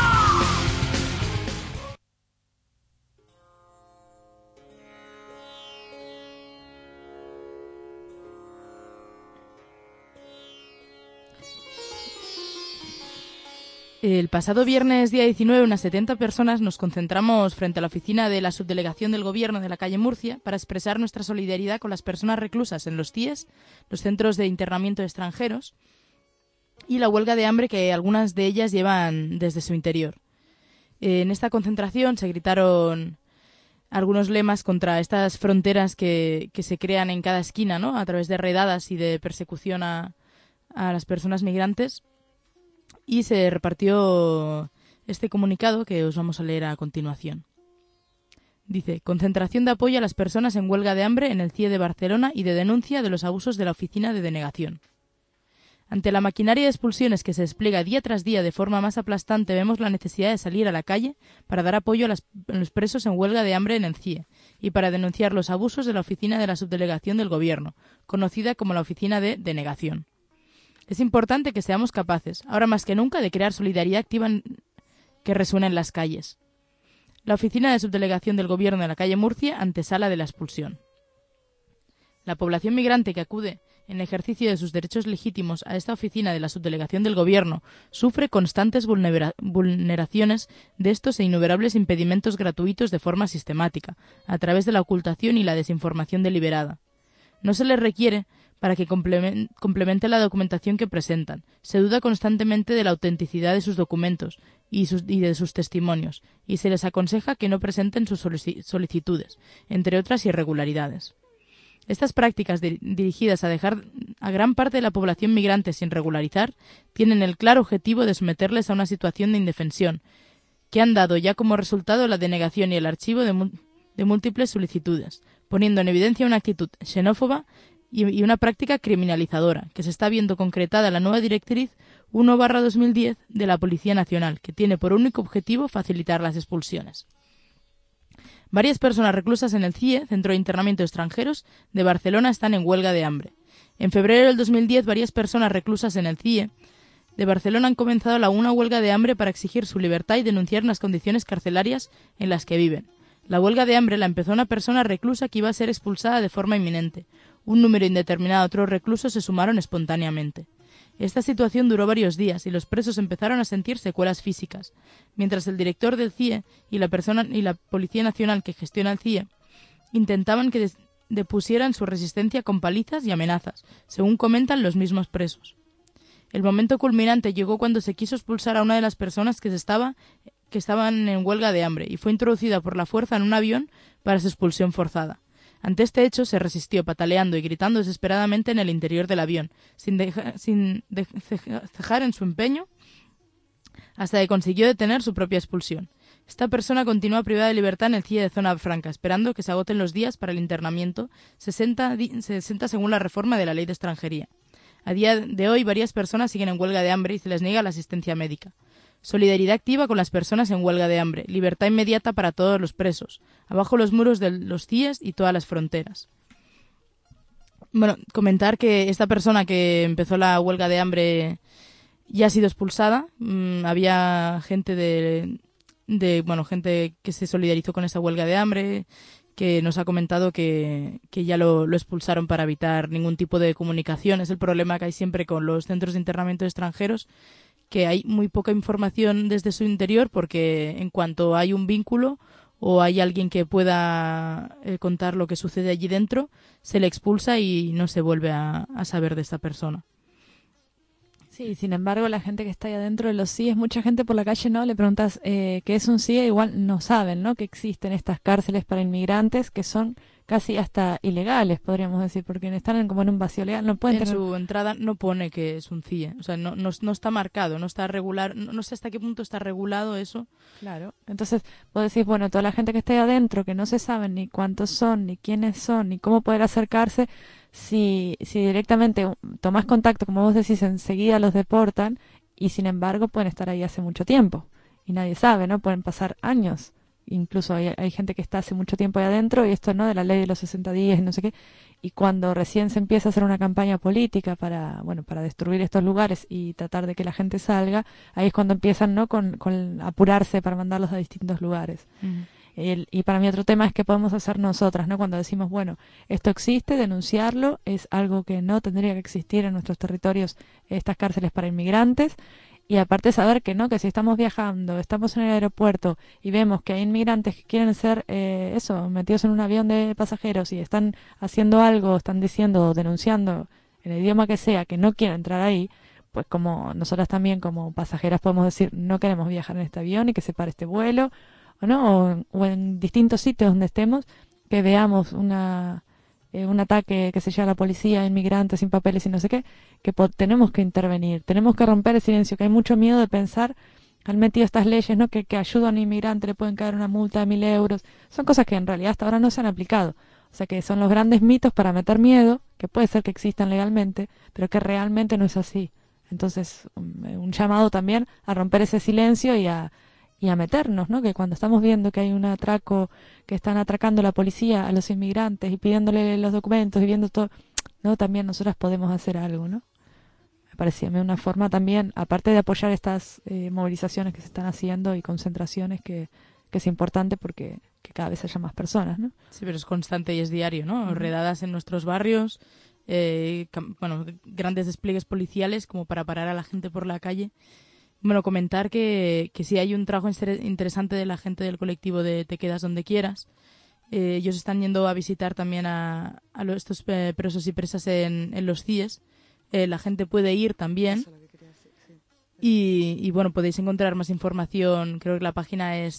El pasado viernes, día 19, unas 70 personas nos concentramos frente a la oficina de la subdelegación del Gobierno de la calle Murcia para expresar nuestra solidaridad con las personas reclusas en los CIES, los centros de internamiento de extranjeros, y la huelga de hambre que algunas de ellas llevan desde su interior. En esta concentración se gritaron algunos lemas contra estas fronteras que se crean en cada esquina, ¿no?, a través de redadas y de persecución a las personas migrantes. Y se repartió este comunicado que os vamos a leer a continuación. Dice: concentración de apoyo a las personas en huelga de hambre en el CIE de Barcelona y de denuncia de los abusos de la oficina de denegación. Ante la maquinaria de expulsiones que se despliega día tras día de forma más aplastante, vemos la necesidad de salir a la calle para dar apoyo a los presos en huelga de hambre en el CIE y para denunciar los abusos de la oficina de la subdelegación del Gobierno, conocida como la oficina de denegación. Es importante que seamos capaces, ahora más que nunca, de crear solidaridad activa que resuene en las calles. La oficina de subdelegación del Gobierno de la calle Murcia, antesala de la expulsión. La población migrante que acude en el ejercicio de sus derechos legítimos a esta oficina de la subdelegación del Gobierno sufre constantes vulneraciones de estos e innumerables impedimentos gratuitos de forma sistemática, a través de la ocultación y la desinformación deliberada. No se les requiere para que complemente la documentación que presentan. Se duda constantemente de la autenticidad de sus documentos y de sus testimonios, y se les aconseja que no presenten sus solicitudes, entre otras irregularidades. Estas prácticas dirigidas a dejar a gran parte de la población migrante sin regularizar tienen el claro objetivo de someterles a una situación de indefensión, que han dado ya como resultado la denegación y el archivo de múltiples solicitudes, poniendo en evidencia una actitud xenófoba y una práctica criminalizadora, que se está viendo concretada en la nueva directriz 1/2010 de la Policía Nacional, que tiene por único objetivo facilitar las expulsiones. Varias personas reclusas en el CIE, Centro de Internamiento de Extranjeros, de Barcelona, están en huelga de hambre. En febrero del 2010, varias personas reclusas en el CIE de Barcelona han comenzado una huelga de hambre para exigir su libertad y denunciar las condiciones carcelarias en las que viven. La huelga de hambre la empezó una persona reclusa que iba a ser expulsada de forma inminente. Un número indeterminado de otros reclusos se sumaron espontáneamente. Esta situación duró varios días y los presos empezaron a sentir secuelas físicas, mientras el director del CIE y la Policía Nacional que gestiona el CIE intentaban que depusieran su resistencia con palizas y amenazas, según comentan los mismos presos. El momento culminante llegó cuando se quiso expulsar a una de las personas que estaban en huelga de hambre y fue introducida por la fuerza en un avión para su expulsión forzada. Ante este hecho se resistió, pataleando y gritando desesperadamente en el interior del avión, sin cejar en su empeño, hasta que consiguió detener su propia expulsión. Esta persona continúa privada de libertad en el CIE de Zona Franca, esperando que se agoten los días para el internamiento, 60 según la reforma de la Ley de Extranjería. A día de hoy, varias personas siguen en huelga de hambre y se les niega la asistencia médica. Solidaridad activa con las personas en huelga de hambre. Libertad inmediata para todos los presos. Abajo los muros de los CIEs y todas las fronteras. Bueno, comentar que esta persona que empezó la huelga de hambre ya ha sido expulsada. Había gente gente que se solidarizó con esa huelga de hambre, que nos ha comentado que ya lo expulsaron para evitar ningún tipo de comunicación. Es el problema que hay siempre con los centros de internamiento de extranjeros, que hay muy poca información desde su interior, porque en cuanto hay un vínculo o hay alguien que pueda contar lo que sucede allí dentro, se le expulsa y no se vuelve a saber de esta persona. Sí, sin embargo, la gente que está ahí adentro de los CIE, mucha gente por la calle, ¿no? Le preguntas qué es un CIE, igual no saben, ¿no? Que existen estas cárceles para inmigrantes que son casi hasta ilegales, podríamos decir, porque están como en un vacío legal. No pueden tener... su entrada no pone que es un CIE, o sea, no está marcado, no está regular, no sé hasta qué punto está regulado eso. Claro, entonces vos decís, bueno, toda la gente que está ahí adentro, que no se sabe ni cuántos son, ni quiénes son, ni cómo poder acercarse, si directamente tomás contacto, como vos decís, enseguida los deportan y sin embargo pueden estar ahí hace mucho tiempo y nadie sabe, ¿no? Pueden pasar años. Incluso hay gente que está hace mucho tiempo ahí adentro y esto, ¿no? De la ley de los 60 días y no sé qué. Y cuando recién se empieza a hacer una campaña política para destruir estos lugares y tratar de que la gente salga, ahí es cuando empiezan, ¿no? Con apurarse para mandarlos a distintos lugares. Y para mí otro tema es qué podemos hacer nosotras, ¿no? Cuando decimos, bueno, esto existe, denunciarlo, es algo que no tendría que existir en nuestros territorios, estas cárceles para inmigrantes. Y aparte saber que no, que si estamos viajando, estamos en el aeropuerto y vemos que hay inmigrantes que quieren ser metidos en un avión de pasajeros y están haciendo algo, están diciendo, denunciando en el idioma que sea, que no quieren entrar ahí, pues como nosotras también como pasajeras podemos decir, no queremos viajar en este avión y que se pare este vuelo, o en distintos sitios donde estemos, que veamos un ataque que se lleva a la policía, inmigrantes sin papeles y no sé qué, que tenemos que intervenir, tenemos que romper el silencio, que hay mucho miedo de pensar, han metido estas leyes, ¿no? Que ayudan a un inmigrante, le pueden caer una multa de 1.000 euros, son cosas que en realidad hasta ahora no se han aplicado, o sea que son los grandes mitos para meter miedo, que puede ser que existan legalmente, pero que realmente no es así. Entonces, un llamado también a romper ese silencio y a meternos, ¿no? Que cuando estamos viendo que hay un atraco, que están atracando la policía a los inmigrantes y pidiéndole los documentos y viendo todo, ¿no? También nosotras podemos hacer algo, ¿no? Me parecía una forma también, aparte de apoyar estas movilizaciones que se están haciendo y concentraciones, que es importante porque que cada vez haya más personas, ¿no? Sí, pero es constante y es diario, ¿no? Redadas en nuestros barrios, grandes despliegues policiales como para parar a la gente por la calle. Bueno, comentar que sí hay un trabajo interesante de la gente del colectivo de Te Quedas Donde Quieras. Ellos están yendo a visitar también a estos presos y presas en los CIEs. La gente puede ir también. Y bueno, podéis encontrar más información. Creo que la página es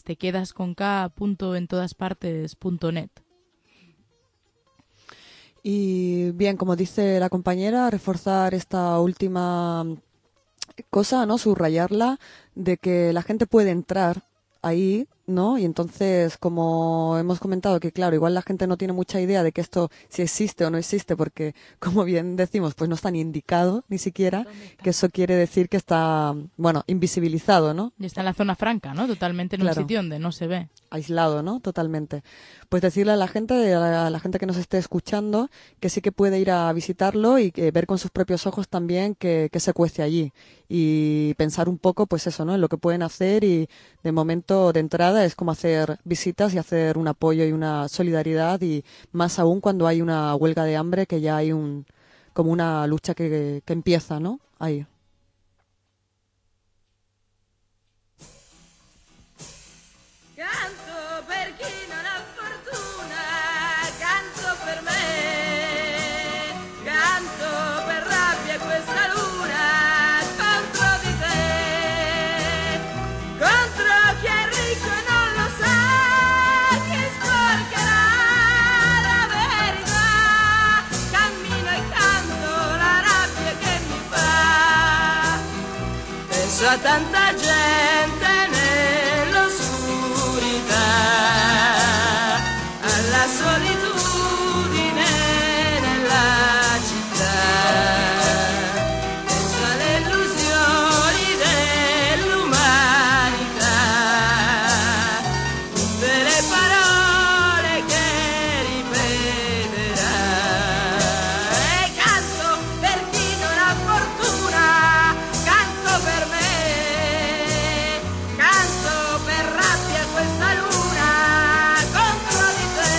tequedasconk.entodaspartes.net. Y bien, como dice la compañera, reforzar esta última cosa, ¿no? Subrayarla, de que la gente puede entrar ahí ¿no? Y entonces, como hemos comentado, que claro, igual la gente no tiene mucha idea de que esto si existe o no existe, porque, como bien decimos, pues no está ni indicado, ni siquiera, que eso quiere decir que está, bueno, invisibilizado, ¿no? Y está en la zona franca, ¿no? Totalmente en un sitio donde no se ve. Aislado, ¿no? Totalmente. Pues decirle a la gente que nos esté escuchando, que sí que puede ir a visitarlo y que ver con sus propios ojos también que se cuece allí. Y pensar un poco, pues eso, ¿no? En lo que pueden hacer, y de momento, de entrada, es como hacer visitas y hacer un apoyo y una solidaridad, y más aún cuando hay una huelga de hambre, que ya hay como una lucha que empieza, ¿no? Ahí. Canto per chi non ha fortuna, canto per me, canto per rabbia questa luna contro di te, contro chi è ricco e non lo sa, chi sporcherà la verità, cammino e canto la rabbia che mi fa, penso a tanta gente alla solitudine nella città, penso alle illusioni dell'umanità, tutte le parole che ripeterà, e canto per chi non ha fortuna, canto per me, canto per rabbia questa luna contro di te,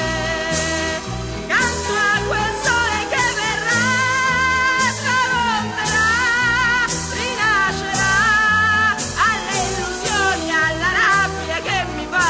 canto a quel sole che verrà, tramonterà, rinascerà, alle illusioni, alla rabbia che mi va.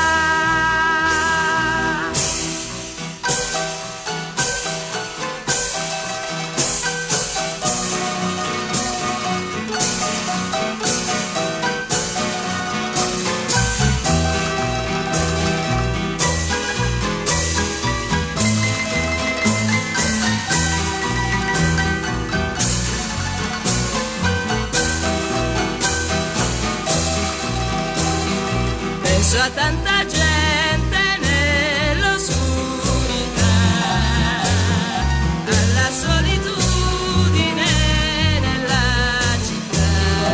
Penso a tanta gente nell'oscurità, alla solitudine nella città,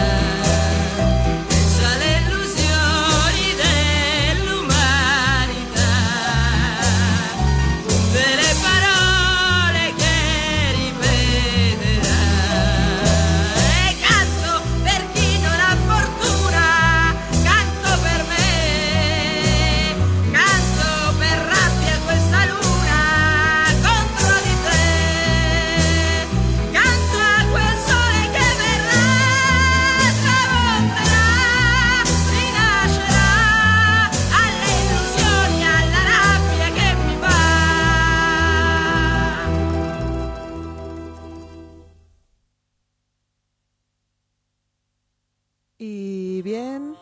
penso alle illusioni dell'umanità, tutte le parole che ripeterà, e canto per chi non ha fortuna, canto per me, canto per rabbia questa luna contro di te, canto a quel sole che verrà, tramonterà, rinascerà, alle illusioni, alla rabbia che mi va. Y bien,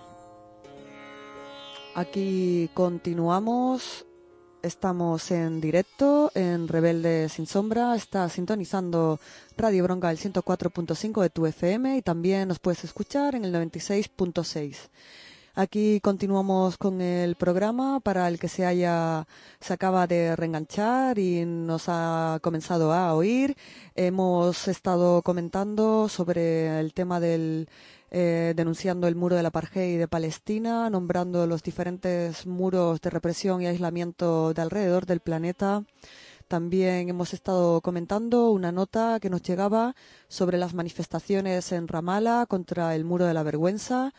aquí continuamos. Estamos en directo en Rebelde Sin Sombra. Estás sintonizando Radio Bronca, el 104.5 de tu FM, y también nos puedes escuchar en el 96.6. Aquí continuamos con el programa. Para el que se acaba de reenganchar y nos ha comenzado a oír, hemos estado comentando sobre el tema del denunciando el muro del apartheid de Palestina, nombrando los diferentes muros de represión y aislamiento de alrededor del planeta. También hemos estado comentando una nota que nos llegaba sobre las manifestaciones en Ramallah contra el muro de la vergüenza.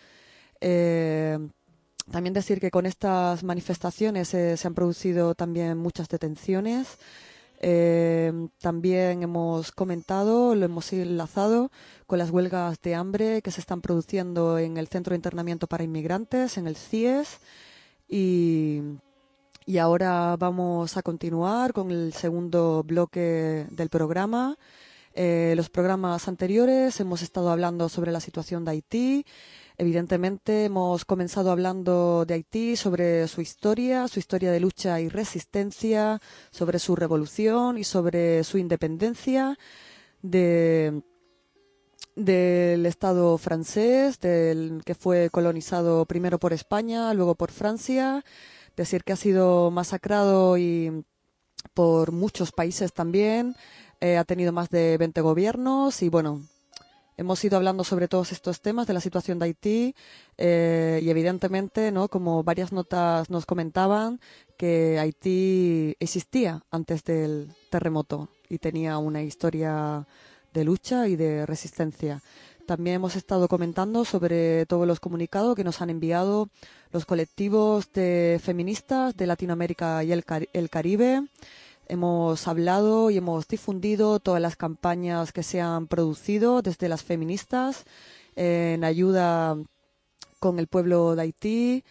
También decir que con estas manifestaciones se han producido también muchas detenciones. También hemos comentado, lo hemos enlazado con las huelgas de hambre que se están produciendo en el Centro de Internamiento para Inmigrantes, en el CIES. Y ahora vamos a continuar con el segundo bloque del programa. Los programas anteriores hemos estado hablando sobre la situación de Haití. Evidentemente hemos comenzado hablando de Haití, sobre su historia de lucha y resistencia, sobre su revolución y sobre su independencia de del Estado francés, que fue colonizado primero por España, luego por Francia. Decir que ha sido masacrado y por muchos países también. Ha tenido más de 20 gobiernos y bueno, hemos ido hablando sobre todos estos temas de la situación de Haití y evidentemente, ¿no?, como varias notas nos comentaban, que Haití existía antes del terremoto y tenía una historia de lucha y de resistencia. También hemos estado comentando sobre todos los comunicados que nos han enviado los colectivos de feministas de Latinoamérica y el Caribe. Hemos hablado y hemos difundido todas las campañas que se han producido desde las feministas en ayuda con el pueblo de Haití.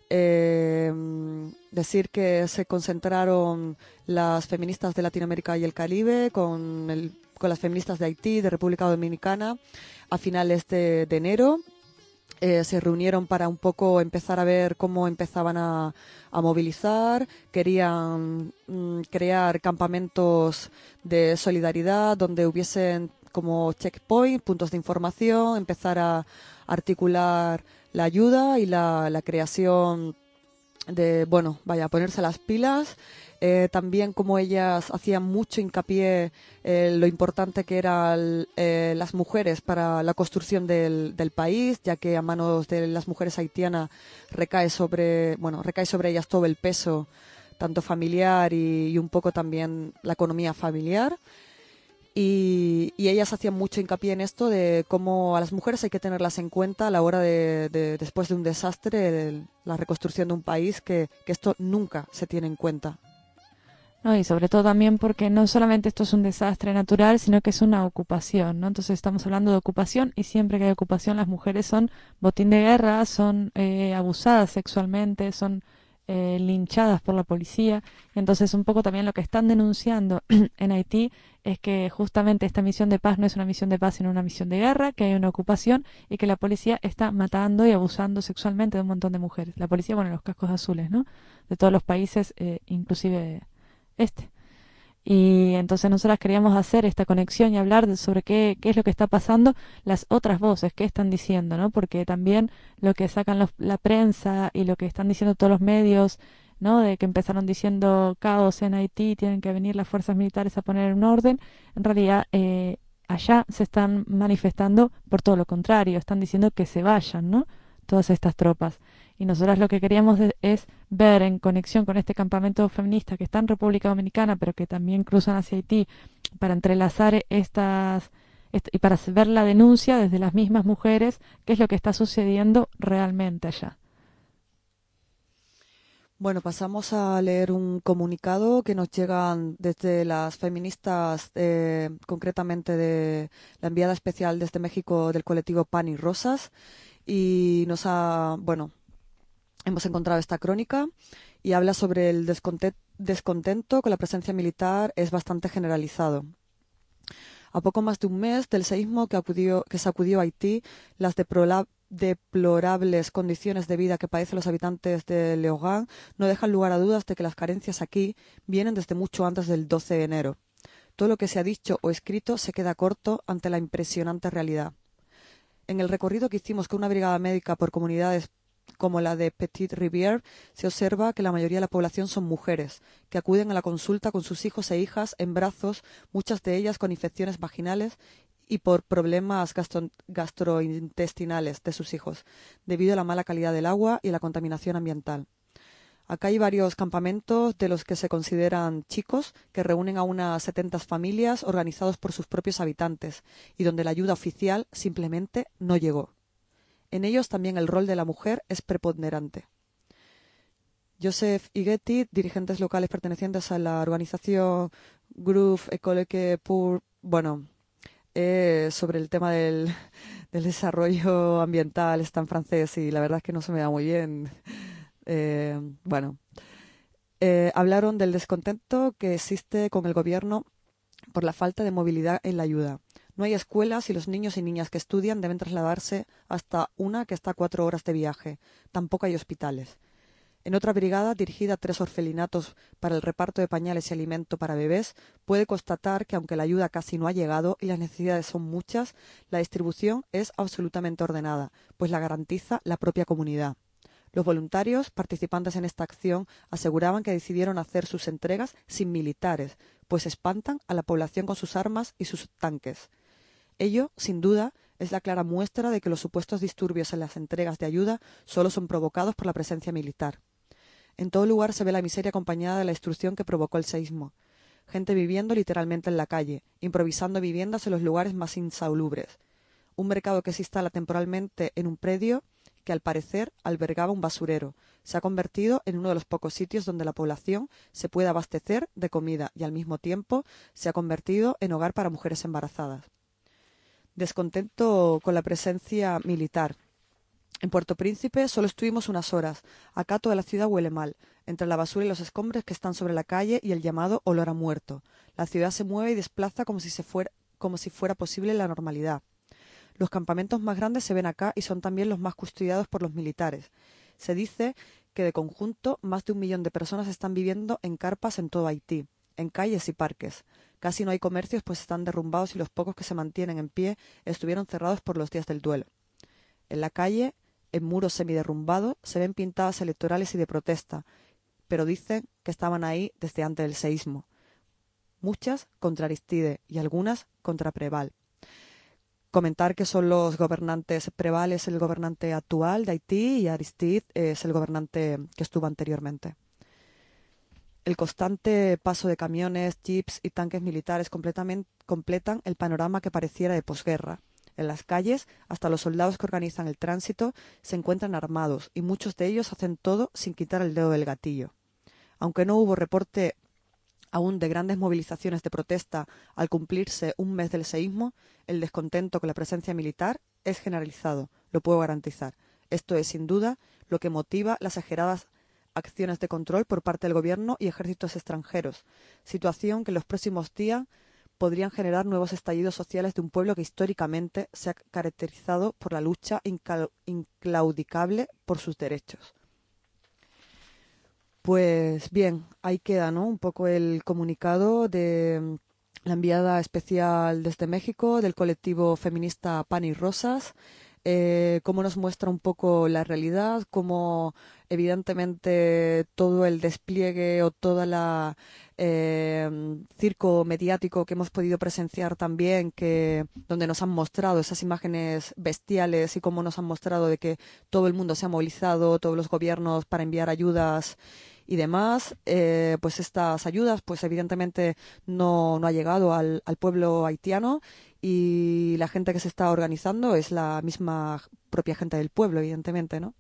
Decir que se concentraron las feministas de Latinoamérica y el Caribe con las feministas de Haití, de República Dominicana, a finales de enero. Se reunieron para un poco empezar a ver cómo empezaban a movilizar. Querían crear campamentos de solidaridad donde hubiesen como checkpoint, puntos de información, empezar a articular la ayuda y la creación de, ponerse las pilas. También como ellas hacían mucho hincapié lo importante que eran las mujeres para la construcción del país, ya que a manos de las mujeres haitianas recae sobre ellas todo el peso, tanto familiar y un poco también la economía familiar. Y ellas hacían mucho hincapié en esto de cómo a las mujeres hay que tenerlas en cuenta a la hora de después de un desastre, la reconstrucción de un país, que esto nunca se tiene en cuenta. No, y sobre todo también porque no solamente esto es un desastre natural, sino que es una ocupación, ¿no? Entonces estamos hablando de ocupación y siempre que hay ocupación las mujeres son botín de guerra, son abusadas sexualmente, son linchadas por la policía. Entonces un poco también lo que están denunciando en Haití es que justamente esta misión de paz no es una misión de paz sino una misión de guerra, que hay una ocupación y que la policía está matando y abusando sexualmente de un montón de mujeres. La policía, bueno, los cascos azules, ¿no? De todos los países, inclusive y entonces nosotras queríamos hacer esta conexión y hablar sobre qué es lo que está pasando, las otras voces, qué están diciendo, ¿no? Porque también lo que sacan la prensa y lo que están diciendo todos los medios, ¿no?, de que empezaron diciendo caos en Haití, tienen que venir las fuerzas militares a poner un orden, en realidad allá se están manifestando por todo lo contrario, están diciendo que se vayan, ¿no?, todas estas tropas. Y nosotras lo que queríamos es ver en conexión con este campamento feminista que está en República Dominicana, pero que también cruzan hacia Haití, para entrelazar y para ver la denuncia desde las mismas mujeres, qué es lo que está sucediendo realmente allá. Bueno, pasamos a leer un comunicado que nos llegan desde las feministas, concretamente de la enviada especial desde México del colectivo Pan y Rosas, y hemos encontrado esta crónica y habla sobre el descontento con la presencia militar es bastante generalizado. A poco más de un mes del seísmo que sacudió Haití, las deplorables condiciones de vida que padecen los habitantes de Léogâne no dejan lugar a dudas de que las carencias aquí vienen desde mucho antes del 12 de enero. Todo lo que se ha dicho o escrito se queda corto ante la impresionante realidad. En el recorrido que hicimos con una brigada médica por comunidades como la de Petit Rivière, se observa que la mayoría de la población son mujeres, que acuden a la consulta con sus hijos e hijas en brazos, muchas de ellas con infecciones vaginales y por problemas gastrointestinales de sus hijos, debido a la mala calidad del agua y la contaminación ambiental. Acá hay varios campamentos de los que se consideran chicos, que reúnen a unas 70 familias organizados por sus propios habitantes y donde la ayuda oficial simplemente no llegó. En ellos también el rol de la mujer es preponderante. Joseph y Getty, dirigentes locales pertenecientes a la organización Groupe École pour, sobre el tema del desarrollo ambiental, está en francés y la verdad es que no se me da muy bien. Hablaron del descontento que existe con el gobierno por la falta de movilidad en la ayuda. No hay escuelas y los niños y niñas que estudian deben trasladarse hasta una que está a 4 horas de viaje. Tampoco hay hospitales. En otra brigada, dirigida a 3 orfelinatos para el reparto de pañales y alimento para bebés, puede constatar que aunque la ayuda casi no ha llegado y las necesidades son muchas, la distribución es absolutamente ordenada, pues la garantiza la propia comunidad. Los voluntarios participantes en esta acción aseguraban que decidieron hacer sus entregas sin militares, pues espantan a la población con sus armas y sus tanques. Ello, sin duda, es la clara muestra de que los supuestos disturbios en las entregas de ayuda solo son provocados por la presencia militar. En todo lugar se ve la miseria acompañada de la destrucción que provocó el seísmo. Gente viviendo literalmente en la calle, improvisando viviendas en los lugares más insalubres. Un mercado que se instala temporalmente en un predio que al parecer albergaba un basurero. Se ha convertido en uno de los pocos sitios donde la población se puede abastecer de comida y al mismo tiempo se ha convertido en hogar para mujeres embarazadas. Descontento con la presencia militar. En Puerto Príncipe solo estuvimos unas horas. Acá toda la ciudad huele mal, entre la basura y los escombros que están sobre la calle y el llamado olor a muerto. La ciudad se mueve y desplaza como si fuera posible la normalidad. Los campamentos más grandes se ven acá y son también los más custodiados por los militares. Se dice que de conjunto más de 1 millón de personas están viviendo en carpas en todo Haití, en calles y parques. Casi no hay comercios pues están derrumbados y los pocos que se mantienen en pie estuvieron cerrados por los días del duelo. En la calle, en muros semiderrumbados, se ven pintadas electorales y de protesta, pero dicen que estaban ahí desde antes del seísmo. Muchas contra Aristide y algunas contra Preval. Comentar que son los gobernantes, Preval es el gobernante actual de Haití y Aristide es el gobernante que estuvo anteriormente. El constante paso de camiones, jeeps y tanques militares completan el panorama que pareciera de posguerra. En las calles, hasta los soldados que organizan el tránsito se encuentran armados y muchos de ellos hacen todo sin quitar el dedo del gatillo. Aunque no hubo reporte aún de grandes movilizaciones de protesta al cumplirse un mes del seísmo, el descontento con la presencia militar es generalizado, lo puedo garantizar. Esto es, sin duda, lo que motiva las exageradas acciones de control por parte del gobierno y ejércitos extranjeros, situación que en los próximos días podrían generar nuevos estallidos sociales de un pueblo que históricamente se ha caracterizado por la lucha inclaudicable por sus derechos. Pues bien, ahí queda, ¿no?, un poco el comunicado de la enviada especial desde México del colectivo feminista Pan y Rosas, cómo nos muestra un poco la realidad, cómo evidentemente todo el despliegue o toda la circo mediático que hemos podido presenciar también, donde nos han mostrado esas imágenes bestiales y cómo nos han mostrado de que todo el mundo se ha movilizado, todos los gobiernos para enviar ayudas y demás, pues estas ayudas pues evidentemente no ha llegado al pueblo haitiano y la gente que se está organizando es la misma propia gente del pueblo, evidentemente, ¿no?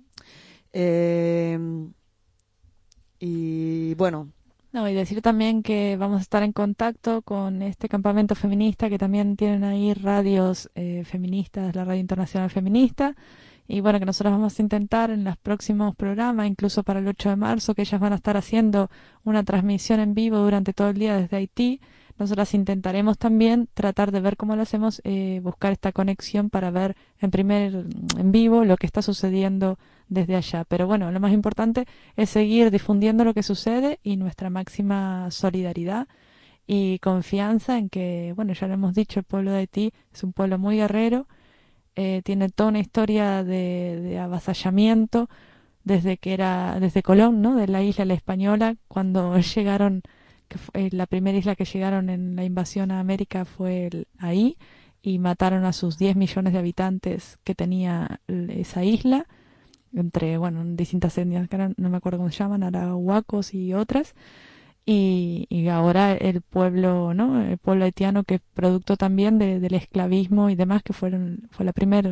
Y bueno. No, y decir también que vamos a estar en contacto con este campamento feminista, que también tienen ahí radios feministas, la Radio Internacional Feminista, y bueno, que nosotros vamos a intentar en los próximos programas, incluso para el 8 de marzo, que ellas van a estar haciendo una transmisión en vivo durante todo el día desde Haití. Nosotras intentaremos también tratar de ver cómo lo hacemos, buscar esta conexión para ver en vivo lo que está sucediendo desde allá. Pero bueno, lo más importante es seguir difundiendo lo que sucede y nuestra máxima solidaridad y confianza en que, bueno, ya lo hemos dicho, el pueblo de Haití es un pueblo muy guerrero, tiene toda una historia de avasallamiento desde Colón, ¿no?, de la isla La Española, cuando llegaron, que la primera isla que llegaron en la invasión a América fue ahí, y mataron a sus 10 millones de habitantes que tenía esa isla, entre, bueno, distintas etnias, no me acuerdo cómo se llaman, arahuacos y otras, y ahora el pueblo, ¿no?, el pueblo haitiano, que es producto también del esclavismo y demás, que fue la primera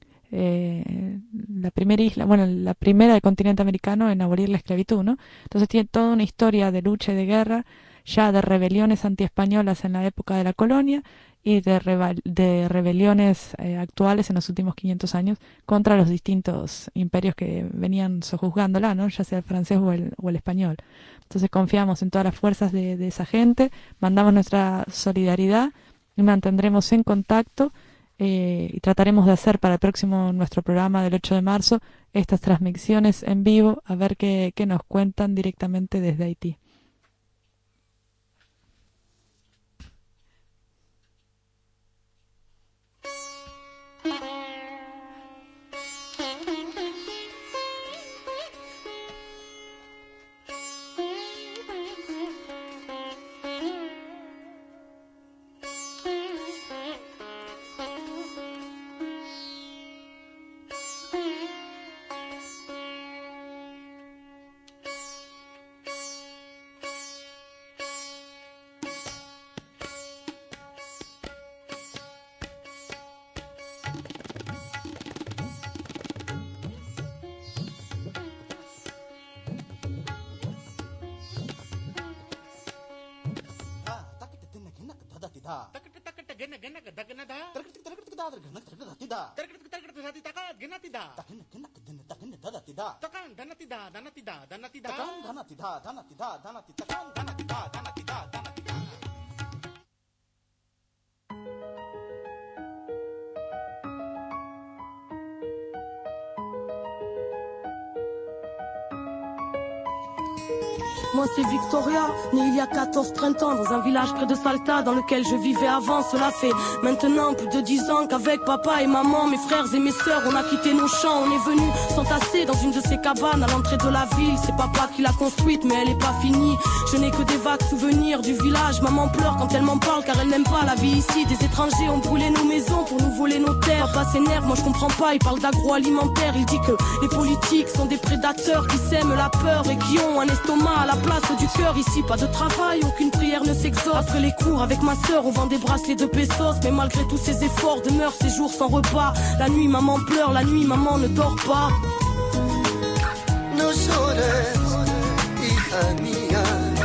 isla, bueno, la primera del continente americano en abolir la esclavitud, ¿no? Entonces tiene toda una historia de lucha y de guerra, ya de rebeliones antiespañolas en la época de la colonia y de rebeliones actuales en los últimos 500 años contra los distintos imperios que venían sojuzgándola, ¿no?, ya sea el francés o el español. Entonces confiamos en todas las fuerzas de esa gente, mandamos nuestra solidaridad y mantendremos en contacto y trataremos de hacer para el próximo nuestro programa del 8 de marzo estas transmisiones en vivo, a ver qué nos cuentan directamente desde Haití. Moi c'est Victoria, née il y a 14 printemps dans un village près de Salta dans lequel je vivais avant. Cela fait maintenant plus de 10 ans qu'avec papa et maman, mes frères et mes sœurs, on a quitté nos champs. On est venus s'entasser dans une de ces cabanes à l'entrée de la ville. C'est papa qui l'a construite mais elle est pas finie. Je n'ai que des vagues souvenirs du village. Maman pleure quand elle m'en parle car elle n'aime pas la vie ici. Des étrangers ont brûlé nos maisons pour nous voler nos terres. Papa s'énerve, moi je comprends pas, il parle d'agroalimentaire. Il dit que les politiques sont des prédateurs qui sèment la peur et qui ont un estomac à la place du cœur. Ici pas de travail, aucune prière ne s'exauce. Après les cours avec ma sœur on vend des bracelets de pesos. Mais malgré tous ces efforts demeurent ces jours sans repas. La nuit maman pleure, la nuit maman ne dort pas. No llores, hija mía,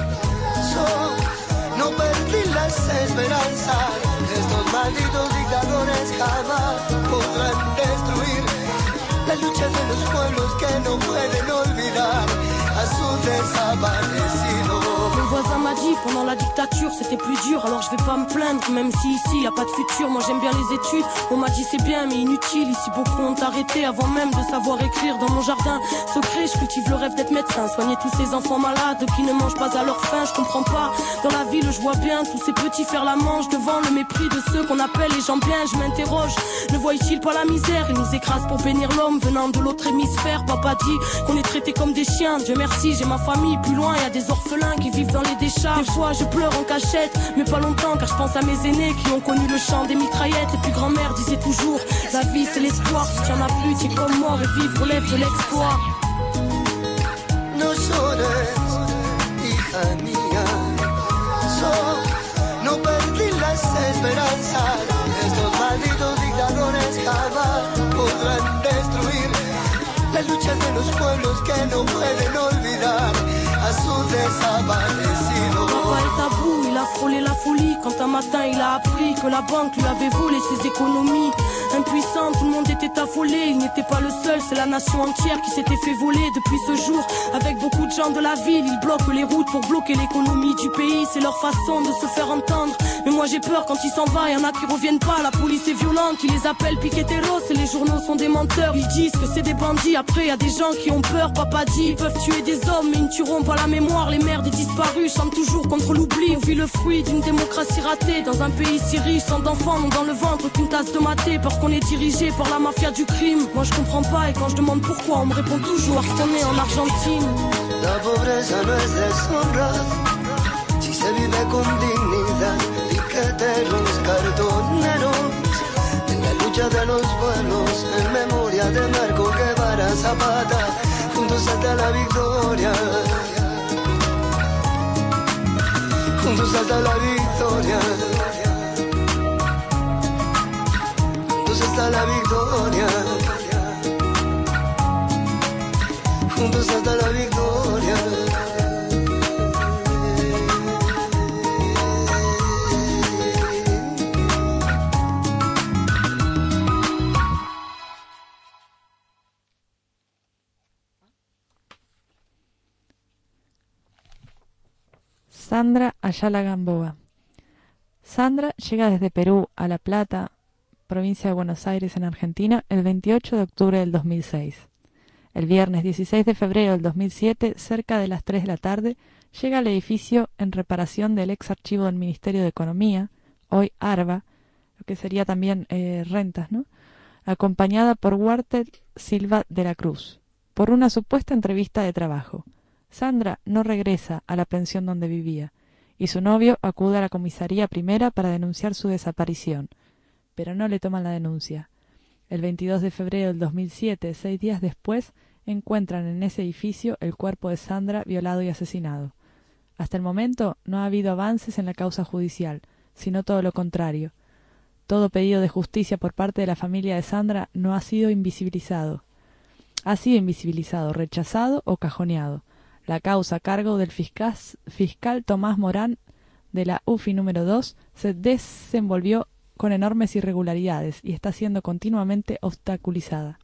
no perdí las esperanzas. Estos malditos dictadores jamás podrán destruir la lucha de los pueblos que no pueden olvidar a su desaparecido. Mon voisin m'a dit pendant la dictature c'était plus dur. Alors je vais pas me plaindre même si ici y a pas de futur. Moi j'aime bien les études, on m'a dit c'est bien mais inutile. Ici beaucoup ont arrêté avant même de savoir écrire. Dans mon jardin secret je cultive le rêve d'être médecin, soigner tous ces enfants malades qui ne mangent pas à leur faim. Je comprends pas, dans la ville je vois bien tous ces petits faire la manche devant le mépris de ceux qu'on appelle les gens bien. Je m'interroge, ne voient-ils pas la misère? Ils nous écrasent pour bénir l'homme venant de l'autre hémisphère. Papa dit qu'on est traités comme des chiens. Dieu merci j'ai ma famille, plus loin y a des orphelins qui vivent dans les décharges. Des fois je pleure en cachette, mais pas longtemps car je pense à mes aînés qui ont connu le chant des mitraillettes. Et puis grand-mère disait toujours, la vie c'est l'espoir. Si tu en as plus, tu es comme mort et vivre relève de l'exploit. No llores, hija mía, no perdí las esperanzas. Estos malditos dictadores jamás podrán destruir la lucha de los pueblos que no pueden olvidar a su desaparecido. Papa est à bout, il a frôlé la folie quand un matin il a appris que la banque lui avait volé ses économies. Impuissant, tout le monde était affolé, il n'était pas le seul, c'est la nation entière qui s'était fait voler. Depuis ce jour, avec beaucoup de gens de la ville, ils bloquent les routes pour bloquer l'économie du pays. C'est leur façon de se faire entendre. Mais moi j'ai peur quand il s'en va, y en a qui reviennent pas. La police est violente, ils les appellent piqueteros et les journaux sont des menteurs. Ils disent que c'est des bandits, après y a des gens qui ont peur. Papa dit, ils peuvent tuer des hommes mais ils ne tueront pas la mémoire. Les mères des disparus chantent toujours contre l'oubli. On vit le fruit d'une démocratie ratée dans un pays si riche. Tant d'enfants n'ont dans le ventre qu'une tasse de maté parce qu'on est dirigé par la mafia du crime. Moi je comprends pas et quand je demande pourquoi on me répond toujours parce qu'on est en Argentine. La pobreza no es deshonra si se vive con dignidad. Piqueteros, cartoneros, en la lucha de los pueblos, en memoria de Marco Guevara Zapata, juntos hasta la victoria. Juntos hasta la victoria. Juntos hasta la victoria. Juntos hasta la victoria. Sandra Ayala Gamboa. Sandra llega desde Perú a La Plata provincia de Buenos Aires, en Argentina, el 28 de octubre del 2006. El viernes 16 de febrero del 2007, cerca de las 3 de la tarde, llega al edificio en reparación del ex archivo del Ministerio de Economía, hoy ARBA, lo que sería también rentas, ¿no?, acompañada por Walter Silva de la Cruz, por una supuesta entrevista de trabajo. Sandra no regresa a la pensión donde vivía, y su novio acude a la comisaría primera para denunciar su desaparición, pero no le toman la denuncia. El 22 de febrero del 2007, 6 días después, encuentran en ese edificio el cuerpo de Sandra violado y asesinado. Hasta el momento no ha habido avances en la causa judicial, sino todo lo contrario. Todo pedido de justicia por parte de la familia de Sandra no ha sido invisibilizado. Ha sido invisibilizado, rechazado o cajoneado. La causa a cargo del fiscal Tomás Morán de la UFI número 2 se desenvolvió con enormes irregularidades y está siendo continuamente obstaculizada.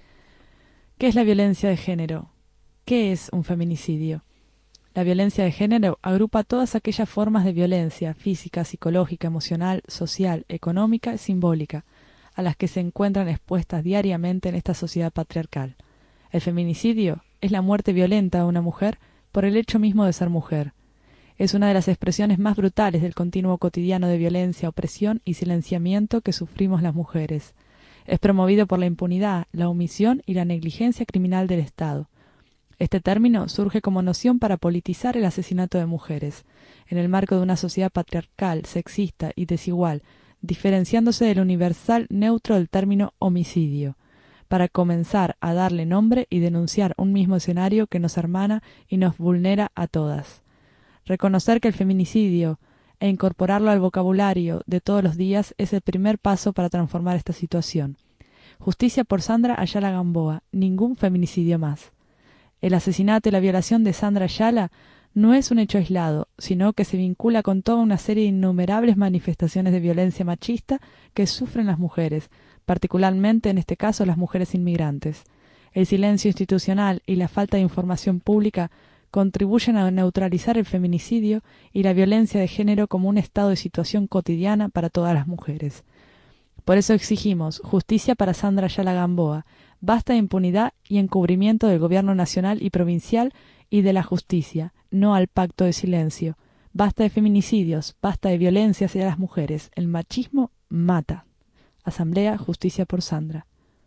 ¿Qué es la violencia de género? ¿Qué es un feminicidio? La violencia de género agrupa todas aquellas formas de violencia física, psicológica, emocional, social, económica y simbólica a las que se encuentran expuestas diariamente en esta sociedad patriarcal. El feminicidio es la muerte violenta a una mujer por el hecho mismo de ser mujer. Es una de las expresiones más brutales del continuo cotidiano de violencia, opresión y silenciamiento que sufrimos las mujeres. Es promovido por la impunidad, la omisión y la negligencia criminal del Estado. Este término surge como noción para politizar el asesinato de mujeres, en el marco de una sociedad patriarcal, sexista y desigual, diferenciándose del universal neutro del término homicidio, para comenzar a darle nombre y denunciar un mismo escenario que nos hermana y nos vulnera a todas. Reconocer que el feminicidio e incorporarlo al vocabulario de todos los días es el primer paso para transformar esta situación. Justicia por Sandra Ayala Gamboa, ningún feminicidio más. El asesinato y la violación de Sandra Ayala no es un hecho aislado, sino que se vincula con toda una serie de innumerables manifestaciones de violencia machista que sufren las mujeres, particularmente en este caso las mujeres inmigrantes. El silencio institucional y la falta de información pública contribuyen a neutralizar el feminicidio y la violencia de género como un estado de situación cotidiana para todas las mujeres. Por eso exigimos justicia para Sandra Ayala Gamboa, basta de impunidad y encubrimiento del gobierno nacional y provincial y de la justicia, no al pacto de silencio. Basta de feminicidios, basta de violencia hacia las mujeres. El machismo mata. Asamblea Justicia por Sandra.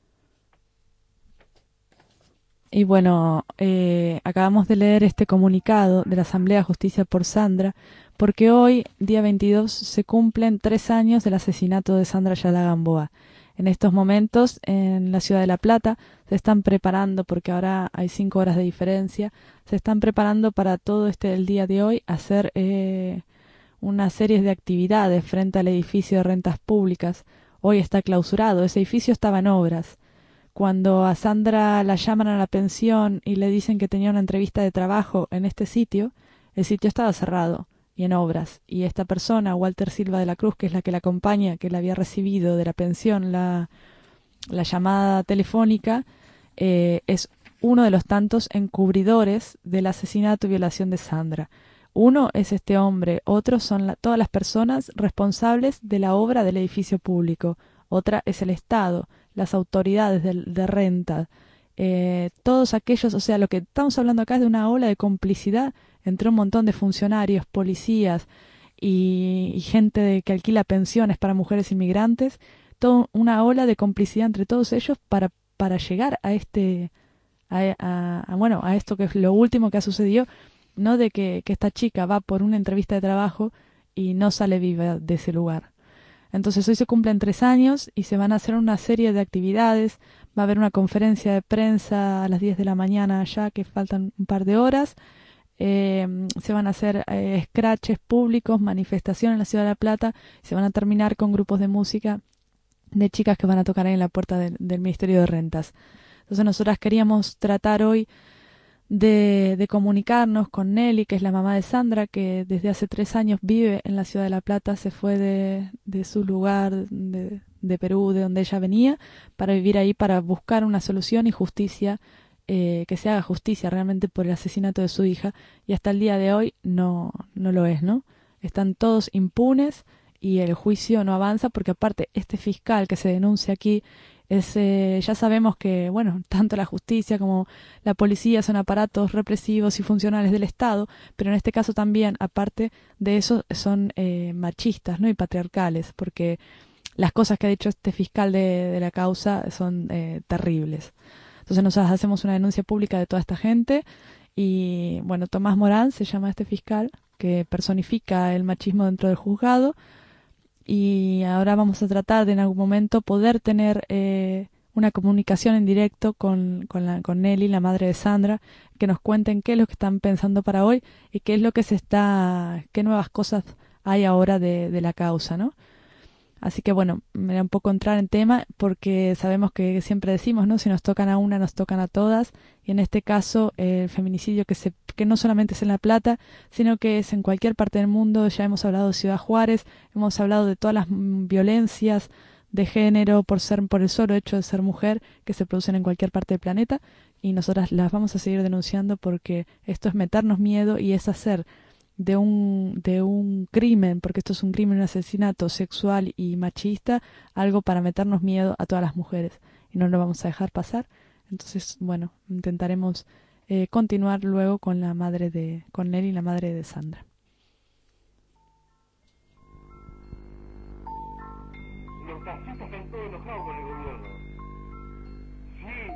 Y bueno, acabamos de leer este comunicado de la Asamblea Justicia por Sandra, porque hoy, día 22, se cumplen 3 años del asesinato de Sandra Ayala Gamboa. En estos momentos, en la ciudad de La Plata, se están preparando, porque ahora hay 5 horas de diferencia, se están preparando para todo el día de hoy hacer una serie de actividades frente al edificio de rentas públicas. Hoy está clausurado, ese edificio estaba en obras. Cuando a Sandra la llaman a la pensión y le dicen que tenía una entrevista de trabajo en este sitio, el sitio estaba cerrado y en obras. Y esta persona, Walter Silva de la Cruz, que es la que la acompaña, que la había recibido de la pensión la llamada telefónica, es uno de los tantos encubridores del asesinato y violación de Sandra. Uno es este hombre, otros son todas las personas responsables de la obra del edificio público, otra es el Estado, las autoridades de renta, todos aquellos, o sea, lo que estamos hablando acá es de una ola de complicidad entre un montón de funcionarios, policías y gente que alquila pensiones para mujeres inmigrantes, toda una ola de complicidad entre todos ellos para llegar a esto que es lo último que ha sucedido, no de que esta chica va por una entrevista de trabajo y no sale viva de ese lugar. Entonces hoy se cumplen 3 años y se van a hacer una serie de actividades. Va a haber una conferencia de prensa a las 10 de la mañana ya, que faltan un par de horas. Se van a hacer scratches públicos, manifestaciones en la Ciudad de La Plata. Se van a terminar con grupos de música de chicas que van a tocar ahí en la puerta del Ministerio de Rentas. Entonces nosotras queríamos tratar hoy de comunicarnos con Nelly, que es la mamá de Sandra, que desde hace 3 años vive en la Ciudad de La Plata, se fue de su lugar de Perú, de donde ella venía, para vivir ahí, para buscar una solución y justicia, que se haga justicia realmente por el asesinato de su hija, y hasta el día de hoy no lo es, ¿no? Están todos impunes y el juicio no avanza porque aparte este fiscal que se denuncia aquí ya sabemos que, bueno, tanto la justicia como la policía son aparatos represivos y funcionales del Estado, pero en este caso también, aparte de eso, son machistas, ¿no? Y patriarcales, porque las cosas que ha dicho este fiscal de la causa son terribles. Entonces nosotros hacemos una denuncia pública de toda esta gente y, bueno, Tomás Morán se llama este fiscal que personifica el machismo dentro del juzgado. Y ahora vamos a tratar de en algún momento poder tener una comunicación en directo con Nelly, la madre de Sandra, que nos cuenten qué es lo que están pensando para hoy y qué es lo que qué nuevas cosas hay ahora de la causa, ¿no? Así que bueno, me da un poco entrar en tema porque sabemos que siempre decimos, ¿no? Si nos tocan a una, nos tocan a todas. Y en este caso, el feminicidio que no solamente es en La Plata, sino que es en cualquier parte del mundo. Ya hemos hablado de Ciudad Juárez, hemos hablado de todas las violencias de género por el solo hecho de ser mujer que se producen en cualquier parte del planeta. Y nosotras las vamos a seguir denunciando porque esto es meternos miedo y es hacer de un crimen, porque esto es un crimen, un asesinato sexual y machista, algo para meternos miedo a todas las mujeres y no lo vamos a dejar pasar. Entonces, bueno, intentaremos continuar luego con con Nelly, la madre de Sandra. Los taxistas están todos enojados con el gobierno. Sí.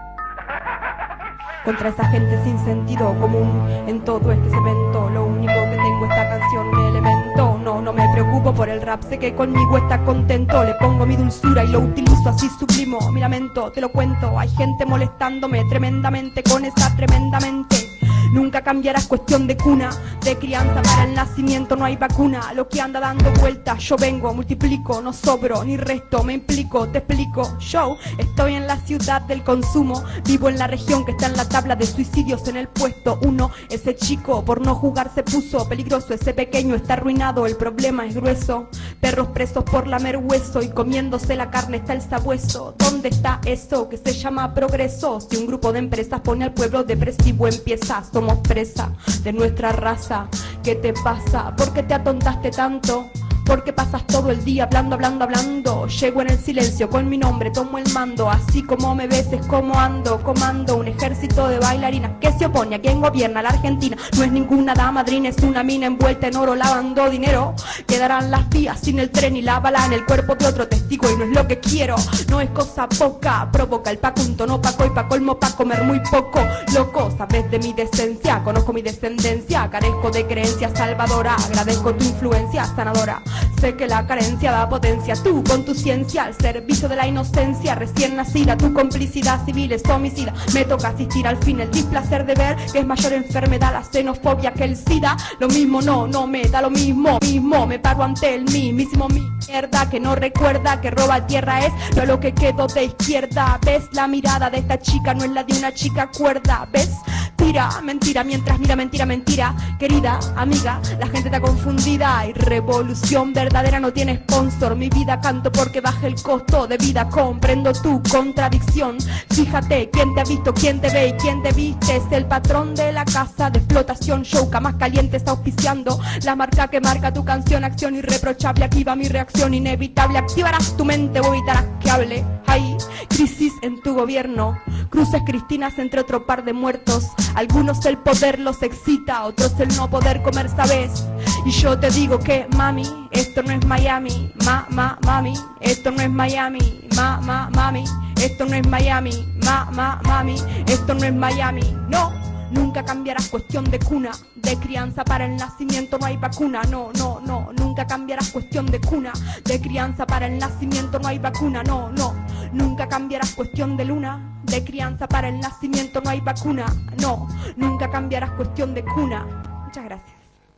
Contra esa gente sin sentido común en todo este cemento. Lo único que tengo esta canción me elemento. No me preocupo por el rap, sé que conmigo está contento. Le pongo mi dulzura y lo utilizo, así sublimo mi lamento, te lo cuento. Hay gente molestándome tremendamente con esa tremendamente. Nunca cambiarás, cuestión de cuna, de crianza para el nacimiento no hay vacuna. Lo que anda dando vueltas, yo vengo, multiplico, no sobro ni resto, me implico, te explico. Yo estoy en la ciudad del consumo, vivo en la región que está en la tabla de suicidios en el puesto 1. Ese chico por no jugar se puso peligroso, ese pequeño está arruinado, el problema es grueso. Perros presos por lamer hueso y comiéndose la carne está el sabueso. ¿Dónde está eso que se llama progreso? Si un grupo de empresas pone al pueblo depresivo empieza. Somos presa de nuestra raza. ¿Qué te pasa? ¿Por qué te atontaste tanto? Porque pasas todo el día hablando, hablando, hablando. Llego en el silencio con mi nombre, tomo el mando. Así como me ves es como ando, comando un ejército de bailarinas que se opone a quien gobierna la Argentina. No es ninguna damadrina, es una mina envuelta en oro lavando dinero. Quedarán las vías sin el tren y la bala en el cuerpo de otro testigo. Y no es lo que quiero, no es cosa poca. Provoca el paco un tono paco y pa' colmo pa' comer muy poco. Loco, sabes de mi decencia, conozco mi descendencia. Carezco de creencia salvadora, agradezco tu influencia sanadora. Sé que la carencia da potencia, tú con tu ciencia al servicio de la inocencia recién nacida, tu complicidad civil es homicida. Me toca asistir al fin el displacer de ver que es mayor enfermedad la xenofobia que el SIDA. Lo mismo no me da lo mismo, me paro ante el mismísimo mierda que no recuerda que roba tierra es no lo que quedó de izquierda. ¿Ves? La mirada de esta chica no es la de una chica cuerda, ¿ves? Tira mentira mientras mira mentira, mentira. Querida amiga, la gente está confundida y revolución verdadera no tiene sponsor. Mi vida canto porque baja el costo de vida. Comprendo tu contradicción. Fíjate quién te ha visto, quién te ve y quién te viste. Es el patrón de la casa de explotación. Showca más caliente está auspiciando la marca que marca tu canción. Acción irreprochable, aquí va mi reacción inevitable. Activarás tu mente o evitarás que hable. Hay crisis en tu gobierno. Cruces cristinas entre otro par de muertos. Algunos el poder los excita, otros el no poder comer, ¿sabes? Y yo te digo que mami, esto no es Miami, mami, esto no es Miami, mami, esto no es Miami, mami, esto no es Miami, no. Nunca cambiarás, cuestión de cuna, de crianza para el nacimiento no hay vacuna, no, nunca cambiarás, cuestión de cuna, de crianza para el nacimiento no hay vacuna, no, nunca cambiarás, cuestión de luna, de crianza para el nacimiento no hay vacuna, no, nunca cambiarás, cuestión de cuna. Muchas gracias.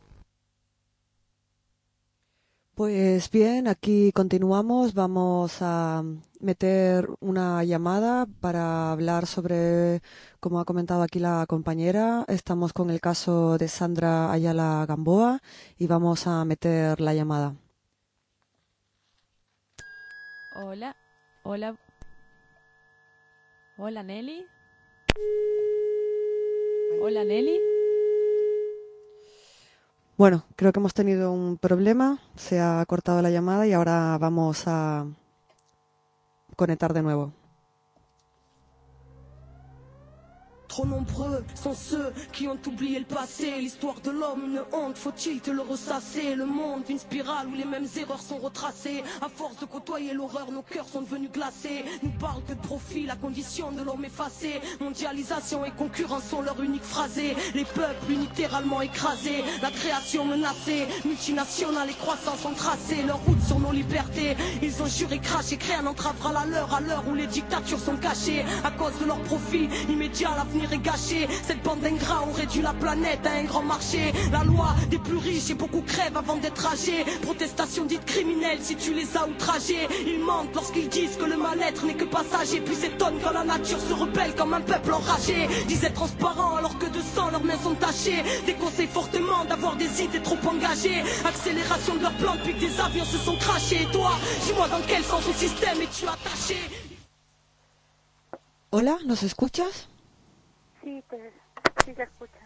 Pues bien, aquí continuamos. Vamos a meter una llamada para hablar sobre, como ha comentado aquí la compañera, estamos con el caso de Sandra Ayala Gamboa y vamos a meter la llamada. Hola Nelly. Hola Nelly. Bueno, creo que hemos tenido un problema, se ha cortado la llamada y ahora vamos a conectar de nuevo. Trop nombreux sont ceux qui ont oublié le passé. L'histoire de l'homme, une honte, faut-il te le ressasser? Le monde, une spirale où les mêmes erreurs sont retracées. À force de côtoyer l'horreur, nos cœurs sont devenus glacés. Nous parlent que de profit, la condition de l'homme effacée. Mondialisation et concurrence sont leur unique phrasé. Les peuples littéralement écrasés, la création menacée. Multinationales et croissance ont tracé leur route sur nos libertés. Ils ont juré, craché, créé un entravera la leur à l'heure où les dictatures sont cachées. À cause de leur profit immédiat, l'avenir est gâché. Cette bande d'ingrats ont réduit la planète à un grand marché. La loi des plus riches et beaucoup crèvent avant d'être âgés. Protestation dite criminelle si tu les as outragés. Ils mentent lorsqu'ils disent que le mal-être n'est que passager. Puis s'étonnent quand la nature se rebelle comme un peuple enragé. Disaient transparent alors que de sang leurs mains sont tachées. Déconseillent fortement d'avoir des idées trop engagées. Accélération de leur plan depuis que des avions se sont crachés. Et toi, dis-moi dans quel sens au système es-tu attaché? Hola, ¿nos escuchas? Sí, sí te escucha.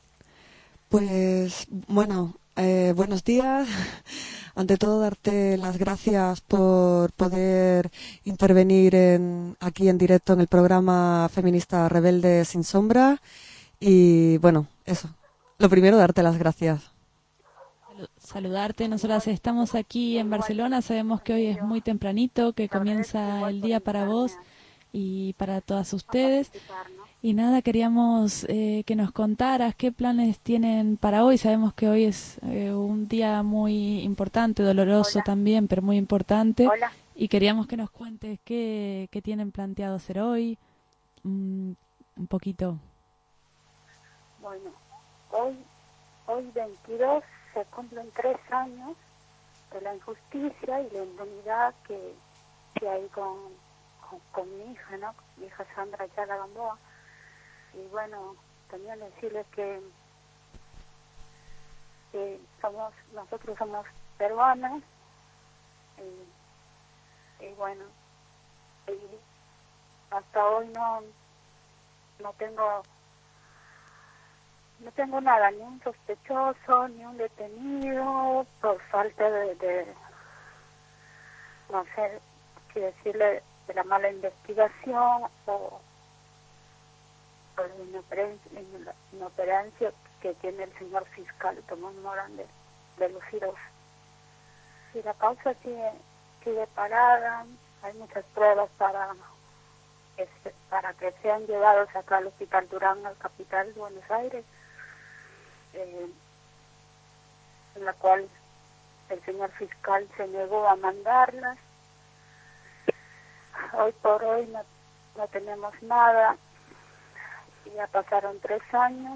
Pues bueno, buenos días. Ante todo, darte las gracias por poder intervenir aquí en directo en el programa feminista Rebelde Sin Sombra. Y bueno, eso. Lo primero, darte las gracias. Saludarte, nosotras estamos aquí en Barcelona, sabemos que hoy es muy tempranito, que comienza el día para vos y para todas ustedes. Y nada, queríamos que nos contaras qué planes tienen para hoy. Sabemos que hoy es un día muy importante, doloroso también, pero muy importante. Y queríamos que nos cuentes qué tienen planteado hacer hoy, un poquito. Bueno, hoy 22 se cumplen 3 años de la injusticia y la impunidad que hay con mi hija, ¿no? Mi hija Sandra Ayala Gamboa. Y bueno, también decirles que nosotros somos peruanos y bueno, hasta hoy no tengo nada, ni un sospechoso, ni un detenido, por falta de no sé qué decirle, de la mala investigación o por la inoperancia que tiene el señor fiscal Tomás Morán de los giros. Y la causa sigue parada, hay muchas pruebas para que sean llevados acá al Hospital Durán, al capital de Buenos Aires, en la cual el señor fiscal se negó a mandarlas. Hoy por hoy no tenemos nada. Ya pasaron 3 años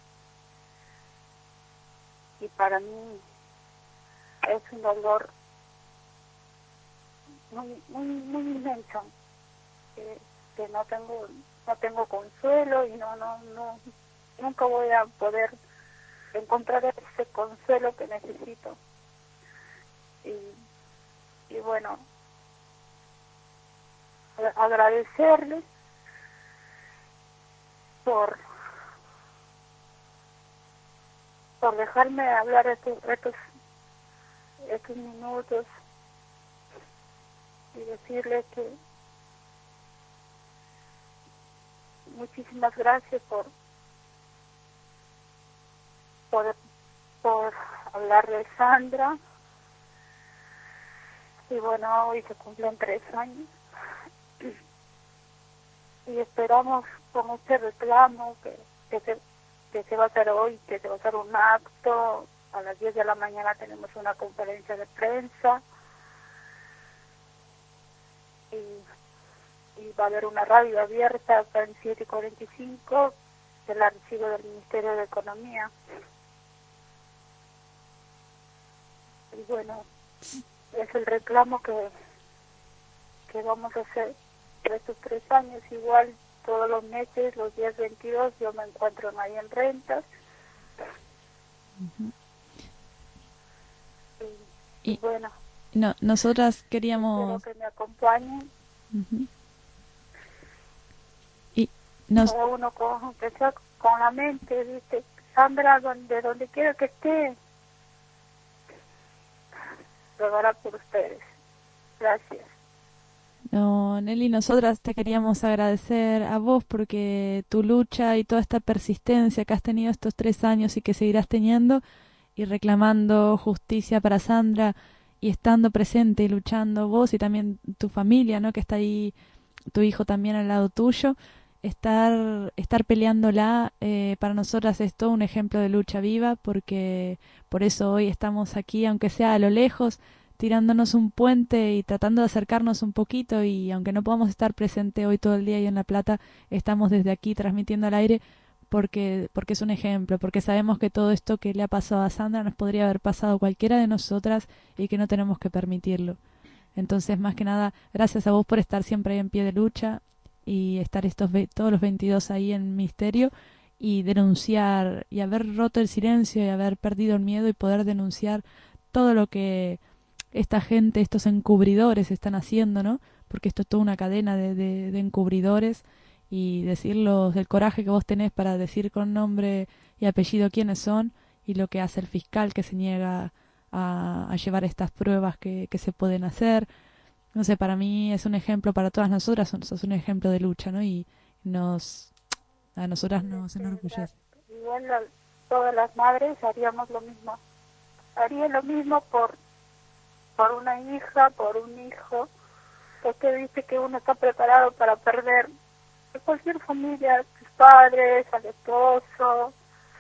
y para mí es un dolor muy inmenso, que no tengo consuelo y nunca voy a poder encontrar ese consuelo que necesito. Y bueno, agradecerles por dejarme hablar estos minutos y decirles que muchísimas gracias por hablar de Sandra. Y bueno, hoy se cumplen 3 años y esperamos con este reclamo que se va a hacer hoy, que se va a hacer un acto. A las 10 de la mañana tenemos una conferencia de prensa y va a haber una radio abierta acá en 7:45 del archivo del Ministerio de Economía. Y bueno, es el reclamo que vamos a hacer por estos 3 años. Igual todos los meses, los días 22, yo me encuentro ahí en Rentas. Y bueno, nosotras queríamos... Espero que me acompañen. Y cada uno con la mente, ¿viste? Sandra, de donde quiera que esté, rogará por ustedes. Gracias. No, Nelly, nosotras te queríamos agradecer a vos porque tu lucha y toda esta persistencia que has tenido estos 3 años y que seguirás teniendo, y reclamando justicia para Sandra y estando presente y luchando vos y también tu familia, ¿no? Que está ahí, tu hijo también al lado tuyo, estar peleándola, para nosotras es todo un ejemplo de lucha viva, porque por eso hoy estamos aquí, aunque sea a lo lejos, tirándonos un puente y tratando de acercarnos un poquito, y aunque no podamos estar presente hoy todo el día y en La Plata, estamos desde aquí transmitiendo al aire porque es un ejemplo, porque sabemos que todo esto que le ha pasado a Sandra nos podría haber pasado a cualquiera de nosotras y que no tenemos que permitirlo. Entonces, más que nada, gracias a vos por estar siempre ahí en pie de lucha y estar todos los 22 ahí en Misterio y denunciar y haber roto el silencio y haber perdido el miedo y poder denunciar todo lo que esta gente, estos encubridores están haciendo, ¿no? Porque esto es toda una cadena de encubridores, y decirlos del coraje que vos tenés para decir con nombre y apellido quiénes son y lo que hace el fiscal que se niega a llevar estas pruebas que se pueden hacer. No sé, para mí es un ejemplo, para todas nosotras sos un ejemplo de lucha, ¿no? Y a nosotras nos enorgullece. Igual todas las madres haríamos lo mismo. Haría lo mismo por una hija, por un hijo, porque dice que uno está preparado para perder a cualquier familia, a tus padres, al esposo,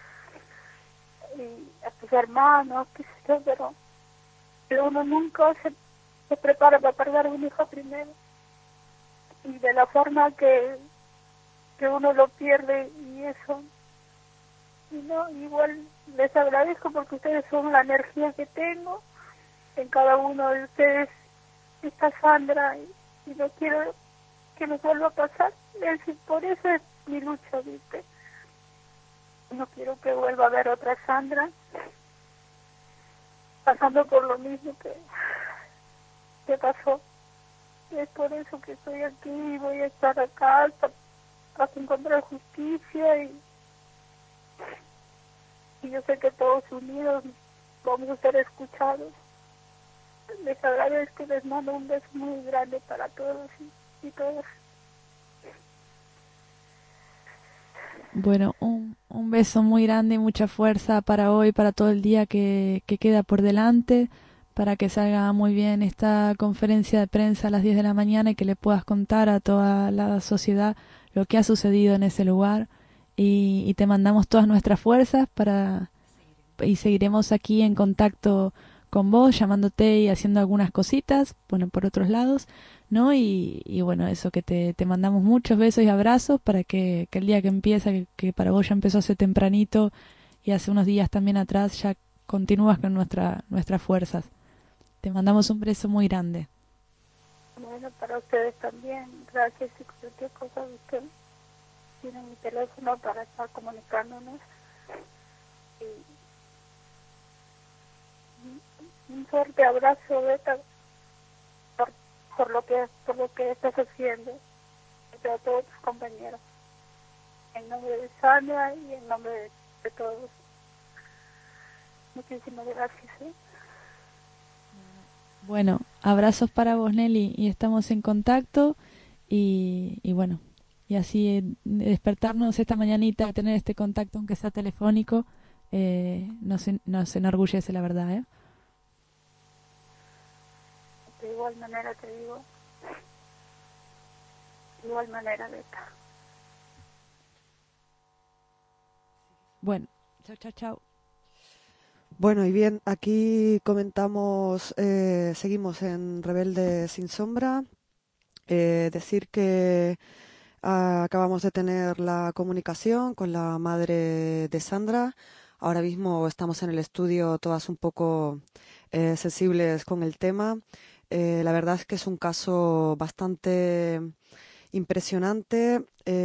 y a tus hermanos, qué sé yo, pero uno nunca se prepara para perder a un hijo primero. Y de la forma que uno lo pierde, y eso, y no, igual les agradezco porque ustedes son la energía que tengo. En cada uno de ustedes está Sandra, y no quiero que nos vuelva a pasar. Por eso es mi lucha, ¿viste? No quiero que vuelva a haber otra Sandra pasando por lo mismo que pasó. Es por eso que estoy aquí y voy a estar acá hasta encontrar justicia, y yo sé que todos unidos vamos a ser escuchados. Les agradezco, les mando un beso muy grande para todos y todas. Bueno, un beso muy grande y mucha fuerza para hoy, para todo el día que queda por delante, para que salga muy bien esta conferencia de prensa a las 10 de la mañana y que le puedas contar a toda la sociedad lo que ha sucedido en ese lugar, y te mandamos todas nuestras fuerzas y seguiremos aquí en contacto con vos, llamándote y haciendo algunas cositas, bueno, por otros lados, ¿no? Y bueno, eso, que te mandamos muchos besos y abrazos para que el día que empieza, que para vos ya empezó hace tempranito y hace unos días también atrás, ya continúas con nuestras fuerzas. Te mandamos un beso muy grande. Bueno, para ustedes también, gracias, y cualquier cosa usted tiene mi teléfono para estar comunicándonos. Un fuerte abrazo, Beta, por lo que estás haciendo, entre todos tus compañeros. En nombre de Sandra y en nombre de todos. Muchísimas gracias. Bueno, abrazos para vos, Nelly, y estamos en contacto, y bueno, y así despertarnos esta mañanita, tener este contacto, aunque sea telefónico, nos enorgullece, la verdad, ¿eh? De igual manera te digo, de igual manera, Beta. Bueno, chao. Bueno, y bien, aquí comentamos, seguimos en Rebelde Sin Sombra. Decir que acabamos de tener la comunicación con la madre de Sandra. Ahora mismo estamos en el estudio todas un poco sensibles con el tema. La verdad es que es un caso bastante impresionante.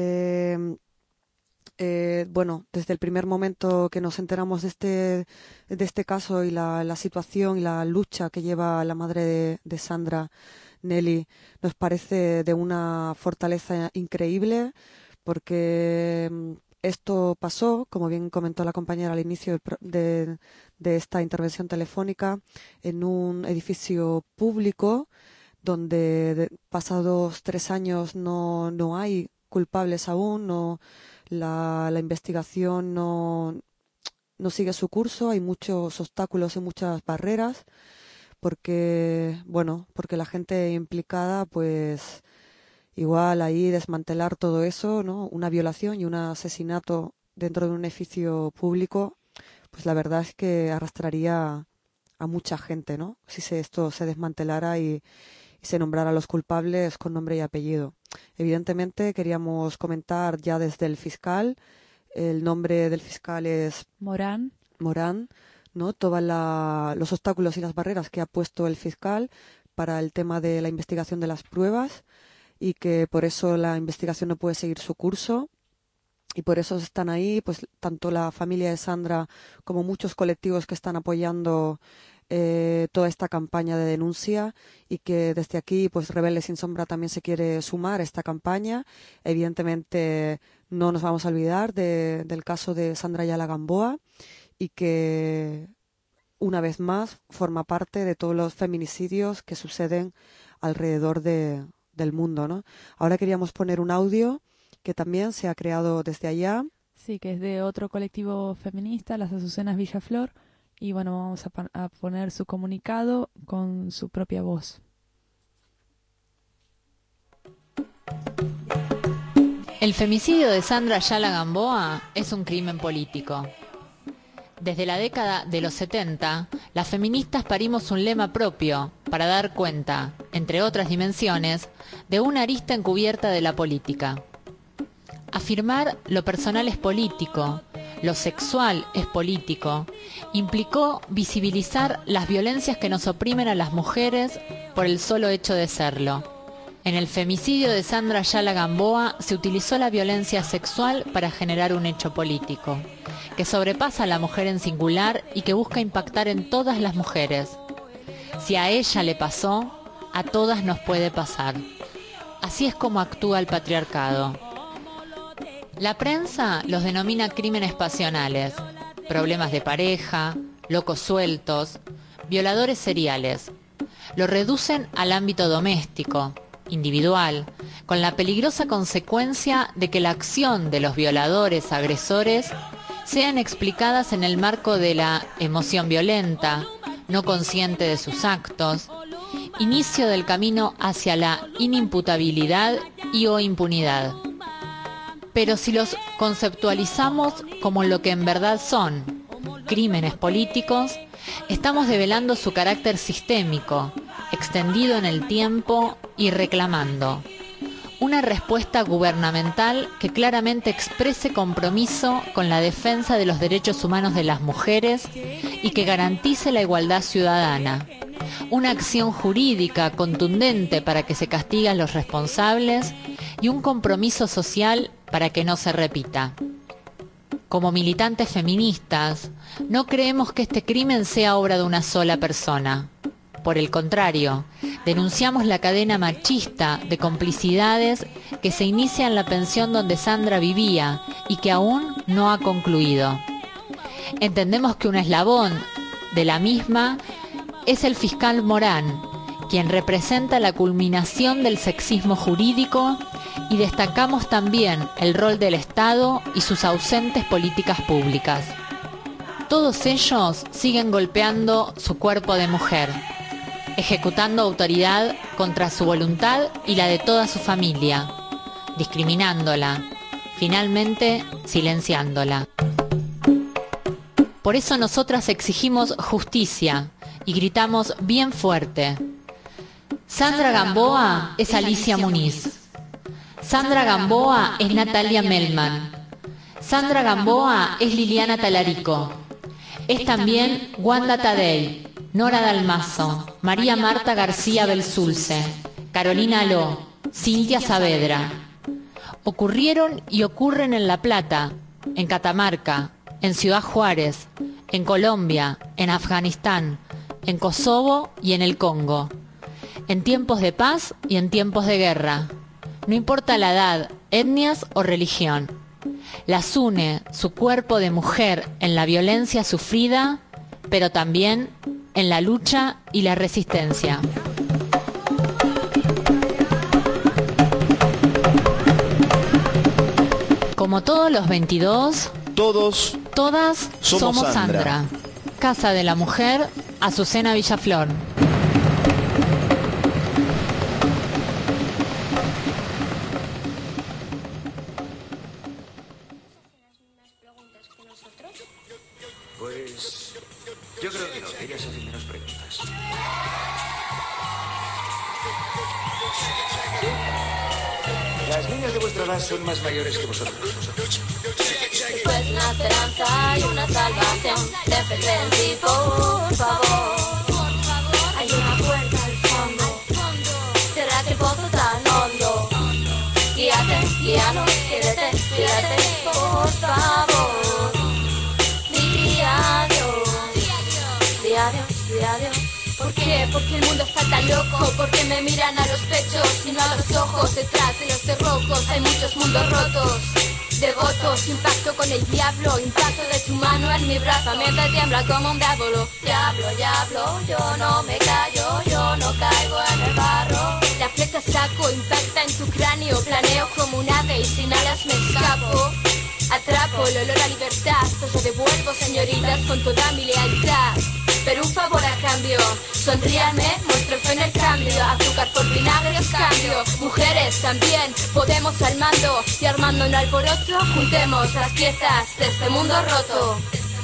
Bueno, desde el primer momento que nos enteramos de este caso y la situación y la lucha que lleva la madre de Sandra, Nelly, nos parece de una fortaleza increíble, porque esto pasó, como bien comentó la compañera al inicio de de esta intervención telefónica en un edificio público donde pasados 3 años no hay culpables aún, la investigación no sigue su curso, hay muchos obstáculos y muchas barreras, porque la gente implicada, pues igual ahí desmantelar todo eso, ¿no? Una violación y un asesinato dentro de un edificio público, pues la verdad es que arrastraría a mucha gente, ¿no? Si esto se desmantelara y se nombrara a los culpables con nombre y apellido. Evidentemente queríamos comentar ya desde el fiscal. El nombre del fiscal es Morán, ¿no? Todos los obstáculos y las barreras que ha puesto el fiscal para el tema de la investigación de las pruebas, y que por eso la investigación no puede seguir su curso, y por eso están ahí, pues tanto la familia de Sandra como muchos colectivos que están apoyando toda esta campaña de denuncia, y que desde aquí pues Rebeldes Sin Sombra también se quiere sumar a esta campaña. Evidentemente no nos vamos a olvidar del caso de Sandra Ayala Gamboa, y que una vez más forma parte de todos los feminicidios que suceden alrededor del mundo, ¿no? Ahora queríamos poner un audio que también se ha creado desde allá. Sí, que es de otro colectivo feminista, las Azucenas Villaflor. Y bueno, vamos a poner su comunicado con su propia voz. El femicidio de Sandra Ayala Gamboa es un crimen político. Desde la década de los 70, las feministas parimos un lema propio para dar cuenta, entre otras dimensiones, de una arista encubierta de la política. Afirmar lo personal es político, lo sexual es político, implicó visibilizar las violencias que nos oprimen a las mujeres por el solo hecho de serlo. En el femicidio de Sandra Ayala Gamboa se utilizó la violencia sexual para generar un hecho político, que sobrepasa a la mujer en singular y que busca impactar en todas las mujeres. Si a ella le pasó, a todas nos puede pasar. Así es como actúa el patriarcado. La prensa los denomina crímenes pasionales, problemas de pareja, locos sueltos, violadores seriales. Lo reducen al ámbito doméstico, individual, con la peligrosa consecuencia de que la acción de los violadores agresores sean explicadas en el marco de la emoción violenta, no consciente de sus actos, inicio del camino hacia la inimputabilidad y o impunidad. Pero si los conceptualizamos como lo que en verdad son, crímenes políticos, estamos develando su carácter sistémico, extendido en el tiempo y reclamando una respuesta gubernamental que claramente exprese compromiso con la defensa de los derechos humanos de las mujeres y que garantice la igualdad ciudadana. Una acción jurídica contundente para que se castiguen a los responsables y un compromiso social para que no se repita. Como militantes feministas, no creemos que este crimen sea obra de una sola persona. Por el contrario, denunciamos la cadena machista de complicidades que se inicia en la pensión donde Sandra vivía y que aún no ha concluido. Entendemos que un eslabón de la misma es el fiscal Morán, quien representa la culminación del sexismo jurídico, y destacamos también el rol del Estado y sus ausentes políticas públicas. Todos ellos siguen golpeando su cuerpo de mujer, ejecutando autoridad contra su voluntad y la de toda su familia, discriminándola, finalmente silenciándola. Por eso nosotras exigimos justicia y gritamos bien fuerte: Sandra Gamboa es Alicia Muniz. Sandra Gamboa es Natalia Melman. Sandra Gamboa es Liliana Talarico. Es también Wanda Tadei, Nora Dalmazo, María Marta García Belsulce, Carolina Aló, Cintia Saavedra. Ocurrieron y ocurren en La Plata, en Catamarca, en Ciudad Juárez, en Colombia, en Afganistán, en Kosovo y en el Congo. En tiempos de paz y en tiempos de guerra. No importa la edad, etnias o religión. Las une su cuerpo de mujer en la violencia sufrida pero también en la lucha y la resistencia. Como todos los 22, todas somos Sandra. Casa de la Mujer, Azucena Villaflor. Pues yo creo que no, que ellas hacen menos preguntas. Las niñas de vuestra edad son más mayores que vosotros. Pues una esperanza y una salvación. Defenderme, por favor. Hay una puerta al fondo. Cierra que el pozo tan hondo. Guíate, guíanos, quédate, por favor. Di adiós, di adiós, di adiós. ¿Por qué? Porque el mundo está tan loco. Porque me miran a los pechos y no a los ojos. Detrás de los cerrojos hay muchos mundos rotos. Devotos, impacto con el diablo. Impacto de tu mano en mi brazo. Mi mente tiembla como un diablo. Diablo, diablo, yo no me callo. Yo no caigo en el barro. La flecha saco, impacta en tu cráneo. Planeo como un ave y sin alas me escapo. Atrapo el olor a libertad. Os lo devuelvo, señoritas, con toda mi lealtad. Pero un favor a cambio, sonríanme, muestro fe en el cambio. Azúcar por vinagre os cambio. Mujeres también, podemos al mando. Y armando un alboroto, juntemos las piezas de este mundo roto.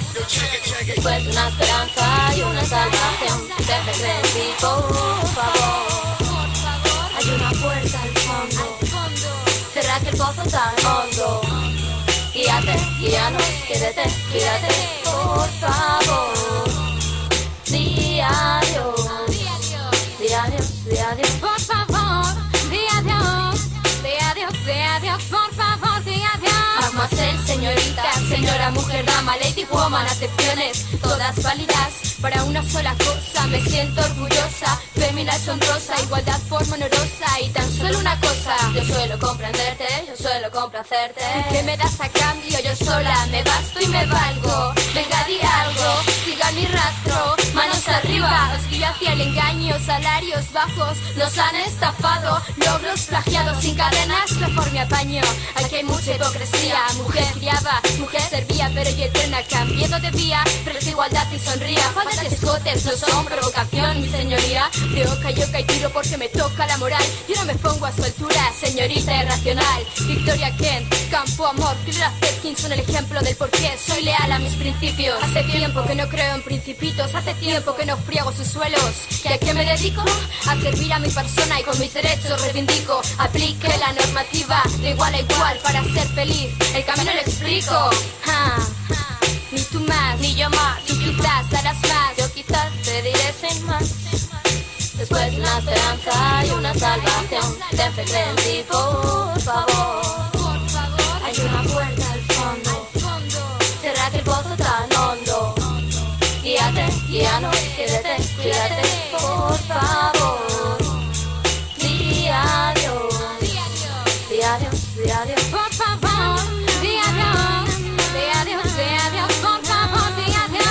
Pues una esperanza y una salvación. Déjenme en ti, por favor. Hay una puerta al fondo. Cerrad el pozo tan hondo. Guíate, guíanos, quédate, por favor. Di adiós, di adiós, di adiós, por favor. Di adiós, di adiós, di adiós, por favor, di adiós. Mademoiselle, señorita, señora, mujer, dama, lady, woman, acepciones, todas válidas para una sola cosa. Me siento orgullosa, fémina, sonrosa, igualdad forma honorosa. Y tan solo una cosa, yo suelo comprenderte, yo suelo complacerte. ¿Qué me das a cambio? Yo sola me basto y me valgo. Venga, di algo, siga mi rastro. Manos arriba, os guío hacia el engaño. Salarios bajos, nos han estafado. Logros plagiados sin cadenas, mejor me apaño. Aquí hay mucha hipocresía. Mujer criaba, mujer servía, pero yo eterna cambiando de vía. Presto igualdad y sonría. Falta de escotes, no son provocación, mi señoría. De oca y tiro porque me toca la moral. Yo no me pongo a su altura, señorita irracional. Victoria Kent, Campo Amor, Clara Zetkin son el ejemplo del por qué soy leal a mis principios. Hace tiempo que no creo en principitos, hace tiempo que no friego sus suelos. ¿Y a qué me dedico? A servir a mi persona y con mis derechos reivindico. Aplique la normativa de igual a igual para ser feliz. El camino lo explico. Ni tú más, ni yo más. Tú quizás harás más, yo quizás te diré sin más. Después de una esperanza y una salvación. Déjenme en ti, por favor. Hay una puerta al fondo. Cerrad el pozo tan hondo. Guíate, guíanos, quédate, por favor. Di adiós, di adiós, di adiós, por favor. Di adiós, di adiós, di adiós, por favor, di adiós.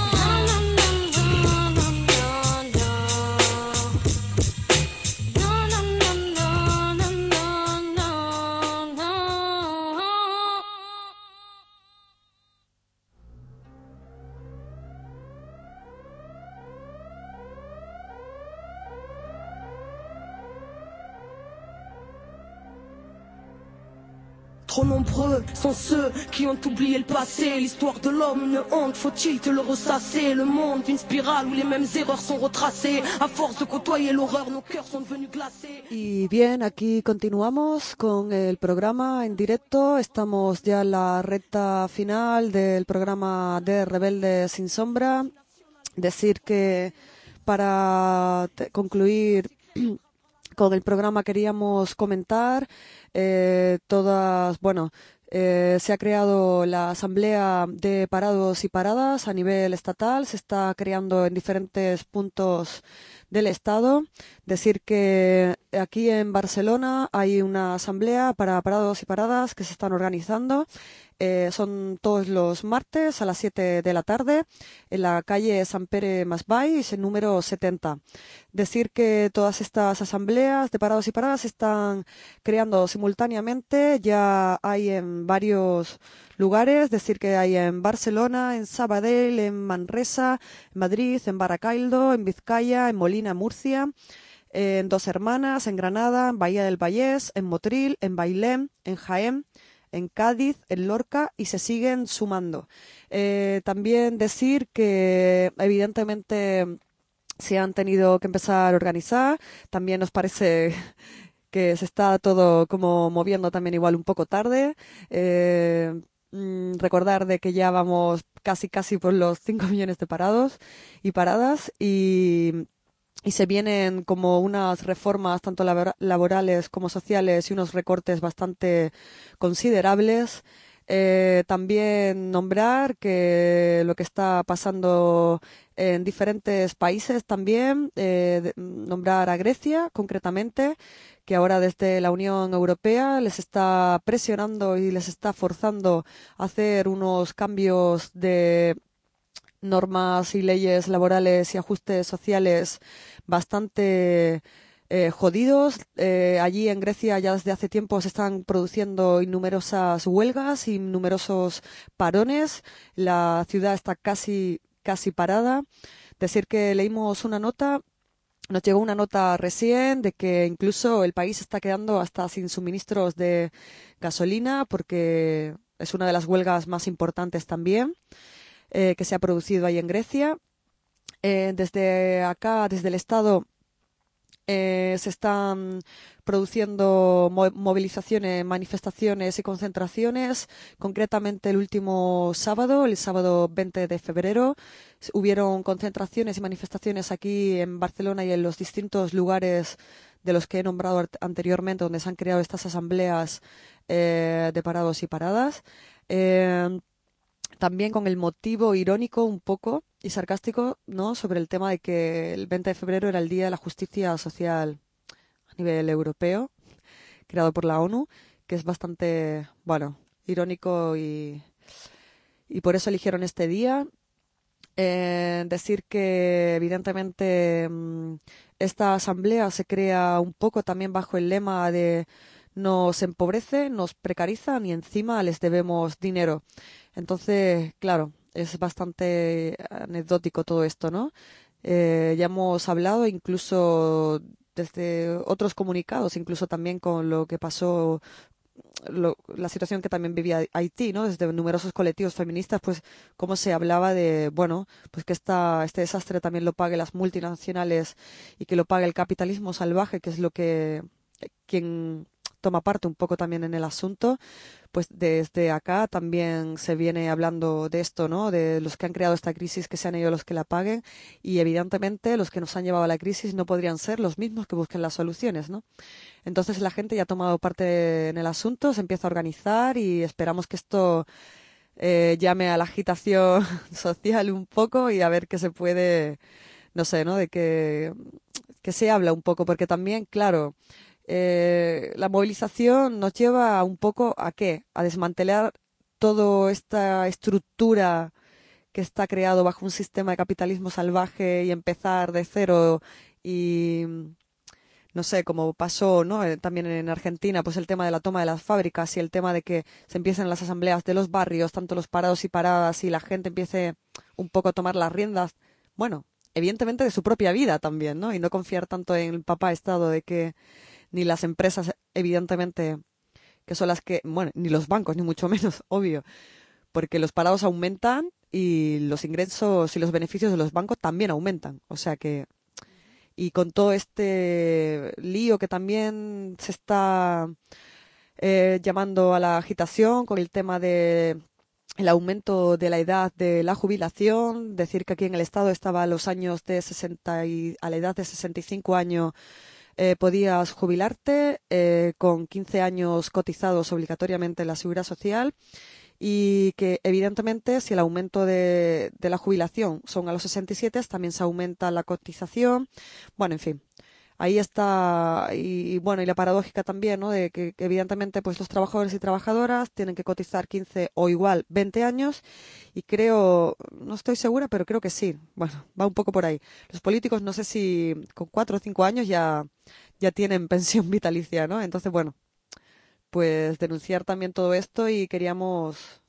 Trop nombreux sont ceux qui ont oublié le passé. L'histoire de l'homme, une honte, faut-il te le ressasser? Le monde d'une spirale où les mêmes erreurs sont retracées. À force de côtoyer l'horreur, nos cœurs sont devenus glacés. Y bien, aquí continuamos con el programa en directo. Estamos ya en la recta final del programa de Rebelde Sin Sombra. Decir que para concluir con el programa queríamos comentar se ha creado la Asamblea de Parados y Paradas a nivel estatal. Se está creando en diferentes puntos del Estado. Decir que aquí en Barcelona hay una asamblea para parados y paradas que se están organizando. Son todos los martes a las 7 de la tarde en la calle Sant Pere Mas Valls, el número 70. Decir que todas estas asambleas de parados y paradas se están creando simultáneamente. Ya hay en varios lugares. Decir que hay en Barcelona, en Sabadell, en Manresa, en Madrid, en Baracaldo, en Vizcaya, en Molina, Murcia, en Dos Hermanas, en Granada, en Bahía del Vallés, en Motril, en Bailén, en Jaén, en Cádiz, en Lorca, y se siguen sumando. También decir que evidentemente se han tenido que empezar a organizar. También nos parece que se está todo como moviendo también igual un poco tarde. Recordar de que ya vamos casi por los 5 millones de parados y paradas, y se vienen como unas reformas tanto laborales como sociales y unos recortes bastante considerables. También nombrar que lo que está pasando en diferentes países también, nombrar a Grecia concretamente, que ahora desde la Unión Europea les está presionando y les está forzando a hacer unos cambios de normas y leyes laborales y ajustes sociales bastante jodidos. Allí en Grecia ya desde hace tiempo se están produciendo numerosas huelgas y numerosos parones. La ciudad está casi parada. Decir que leímos una nota, nos llegó una nota recién de que incluso el país está quedando hasta sin suministros de gasolina, porque es una de las huelgas más importantes también que se ha producido ahí en Grecia. Desde acá, desde el Estado, se están produciendo movilizaciones, manifestaciones y concentraciones. Concretamente el último sábado, el sábado 20 de febrero, hubieron concentraciones y manifestaciones aquí en Barcelona y en los distintos lugares de los que he nombrado anteriormente, donde se han creado estas asambleas de parados y paradas. También con el motivo irónico un poco y sarcástico, ¿no?, sobre el tema de que el 20 de febrero era el Día de la Justicia Social a nivel europeo, creado por la ONU, que es bastante, bueno, irónico y por eso eligieron este día. Decir que evidentemente esta asamblea se crea un poco también bajo el lema de nos empobrece, nos precarizan y encima les debemos dinero. Entonces, claro, es bastante anecdótico todo esto, ¿no? Ya hemos hablado incluso desde otros comunicados, incluso también con lo que pasó, la situación que también vivía Haití, ¿no? Desde numerosos colectivos feministas, pues cómo se hablaba de, bueno, pues que este desastre también lo pague las multinacionales y que lo pague el capitalismo salvaje, que es lo que quien toma parte un poco también en el asunto. Pues desde acá también se viene hablando de esto, ¿no? De los que han creado esta crisis, que sean ellos los que la paguen, y evidentemente los que nos han llevado a la crisis no podrían ser los mismos que busquen las soluciones, ¿no? Entonces la gente ya ha tomado parte en el asunto, se empieza a organizar y esperamos que esto llame a la agitación social un poco y a ver qué se puede, no sé, ¿no? De que se habla un poco, porque también, claro, la movilización nos lleva un poco ¿a qué? A desmantelar toda esta estructura que está creado bajo un sistema de capitalismo salvaje y empezar de cero y no sé, como pasó, ¿no? También en Argentina, pues el tema de la toma de las fábricas y el tema de que se empiecen las asambleas de los barrios, tanto los parados y paradas, y la gente empiece un poco a tomar las riendas, bueno, evidentemente de su propia vida también, ¿no? Y no confiar tanto en el papá Estado, de que ni las empresas, evidentemente, que son las que, bueno, ni los bancos, ni mucho menos, obvio, porque los parados aumentan y los ingresos y los beneficios de los bancos también aumentan. O sea que, y con todo este lío que también se está llamando a la agitación con el tema de el aumento de la edad de la jubilación, decir que aquí en el Estado estaba a los años de 60 y a la edad de 65 años podías jubilarte con 15 años cotizados obligatoriamente en la Seguridad Social, y que evidentemente si el aumento de la jubilación son a los 67, también se aumenta la cotización. Bueno, en fin. Ahí está, y bueno, y la paradójica también, ¿no? De que evidentemente pues los trabajadores y trabajadoras tienen que cotizar 15 o igual 20 años y creo, no estoy segura, pero creo que sí. Bueno, va un poco por ahí. Los políticos no sé si con 4 o 5 años ya tienen pensión vitalicia, ¿no? Entonces, bueno, pues denunciar también todo esto y queríamos...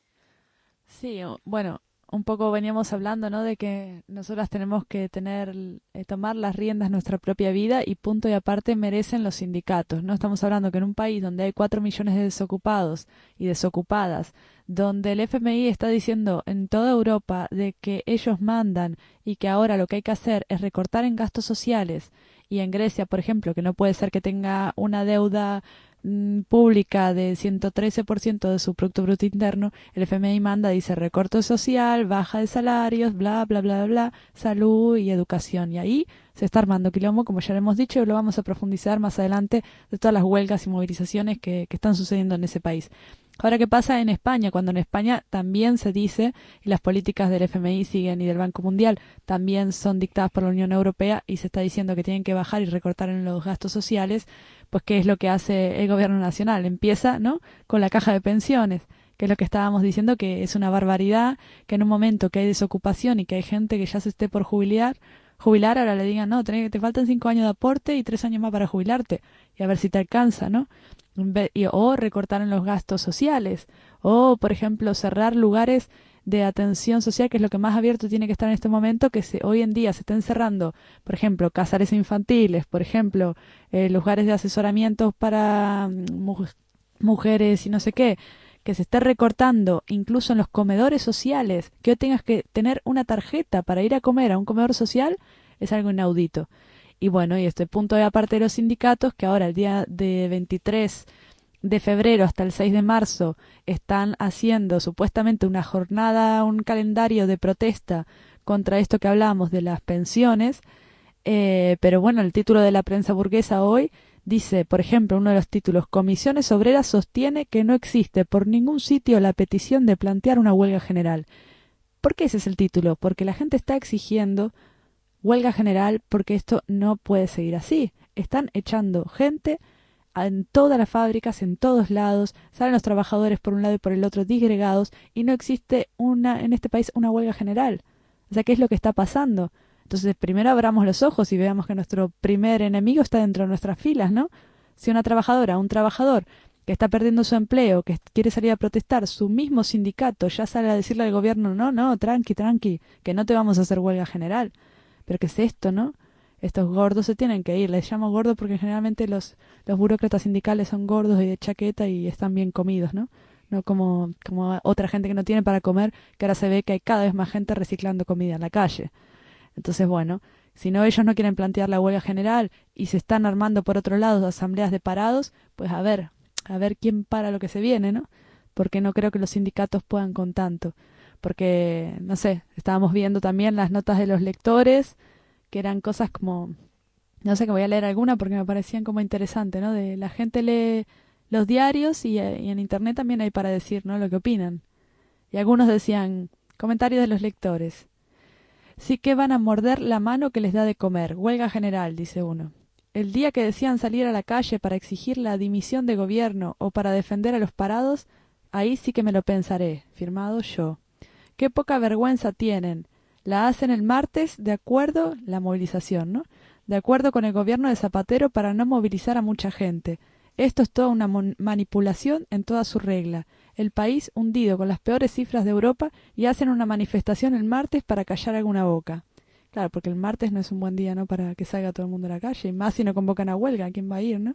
Sí, bueno, un poco veníamos hablando, ¿no? De que nosotras tenemos que tomar las riendas de nuestra propia vida y punto y aparte merecen los sindicatos, ¿no? Estamos hablando que en un país donde hay 4 millones de desocupados y desocupadas, donde el FMI está diciendo en toda Europa de que ellos mandan y que ahora lo que hay que hacer es recortar en gastos sociales, y en Grecia, por ejemplo, que no puede ser que tenga una deuda pública de 113% de su Producto Bruto Interno, el FMI manda, dice recorte social, baja de salarios, bla, bla, bla, bla, salud y educación. Y ahí se está armando quilombo, como ya lo hemos dicho, y lo vamos a profundizar más adelante de todas las huelgas y movilizaciones que están sucediendo en ese país. Ahora, ¿qué pasa en España? Cuando en España también se dice, y las políticas del FMI siguen y del Banco Mundial también son dictadas por la Unión Europea y se está diciendo que tienen que bajar y recortar en los gastos sociales, pues ¿qué es lo que hace el gobierno nacional? Empieza, ¿no?, con la caja de pensiones, que es lo que estábamos diciendo, que es una barbaridad que en un momento que hay desocupación y que hay gente que ya se esté por jubilar, ahora le digan, no, te faltan 5 años de aporte y 3 años más para jubilarte, y a ver si te alcanza, ¿no? O recortar en los gastos sociales, o por ejemplo cerrar lugares de atención social, que es lo que más abierto tiene que estar en este momento, que hoy en día se estén cerrando, por ejemplo, casares infantiles, por ejemplo, lugares de asesoramiento para mujeres y no sé qué, que se esté recortando incluso en los comedores sociales, que hoy tengas que tener una tarjeta para ir a comer a un comedor social, es algo inaudito. Y bueno, y este punto de aparte de los sindicatos, que ahora el día de 23 de febrero hasta el 6 de marzo están haciendo supuestamente una jornada, un calendario de protesta contra esto que hablábamos de las pensiones, pero bueno, el título de la prensa burguesa hoy dice, por ejemplo, uno de los títulos, Comisiones Obreras sostiene que no existe por ningún sitio la petición de plantear una huelga general. ¿Por qué ese es el título? Porque la gente está exigiendo huelga general porque esto no puede seguir así. Están echando gente en todas las fábricas, en todos lados, salen los trabajadores por un lado y por el otro disgregados y no existe en este país una huelga general. O sea, ¿qué es lo que está pasando? Entonces, primero abramos los ojos y veamos que nuestro primer enemigo está dentro de nuestras filas, ¿no? Si una trabajadora, un trabajador que está perdiendo su empleo, que quiere salir a protestar, su mismo sindicato ya sale a decirle al gobierno, no, tranqui, que no te vamos a hacer huelga general. Pero ¿qué es esto, no? Estos gordos se tienen que ir. Les llamo gordos porque generalmente los burócratas sindicales son gordos y de chaqueta y están bien comidos, ¿no? No como otra gente que no tiene para comer, que ahora se ve que hay cada vez más gente reciclando comida en la calle. Entonces, bueno, si no ellos no quieren plantear la huelga general y se están armando por otro lado asambleas de parados, pues a ver quién para lo que se viene, ¿no? Porque no creo que los sindicatos puedan con tanto. Porque, no sé, estábamos viendo también las notas de los lectores, que eran cosas como, no sé, que voy a leer alguna porque me parecían como interesante, ¿no? De la gente lee los diarios y en internet también hay para decir, ¿no?, lo que opinan. Y algunos decían, comentarios de los lectores. Sí que van a morder la mano que les da de comer. Huelga general, dice uno. El día que decían salir a la calle para exigir la dimisión de gobierno o para defender a los parados, ahí sí que me lo pensaré. Firmado yo. Qué poca vergüenza tienen. La hacen el martes de acuerdo, la movilización, ¿no? De acuerdo con el gobierno de Zapatero para no movilizar a mucha gente. Esto es toda una manipulación en toda su regla. El país hundido con las peores cifras de Europa y hacen una manifestación el martes para callar alguna boca. Claro, porque el martes no es un buen día, ¿no?, para que salga todo el mundo a la calle, y más si no convocan a huelga, ¿quién va a ir, no?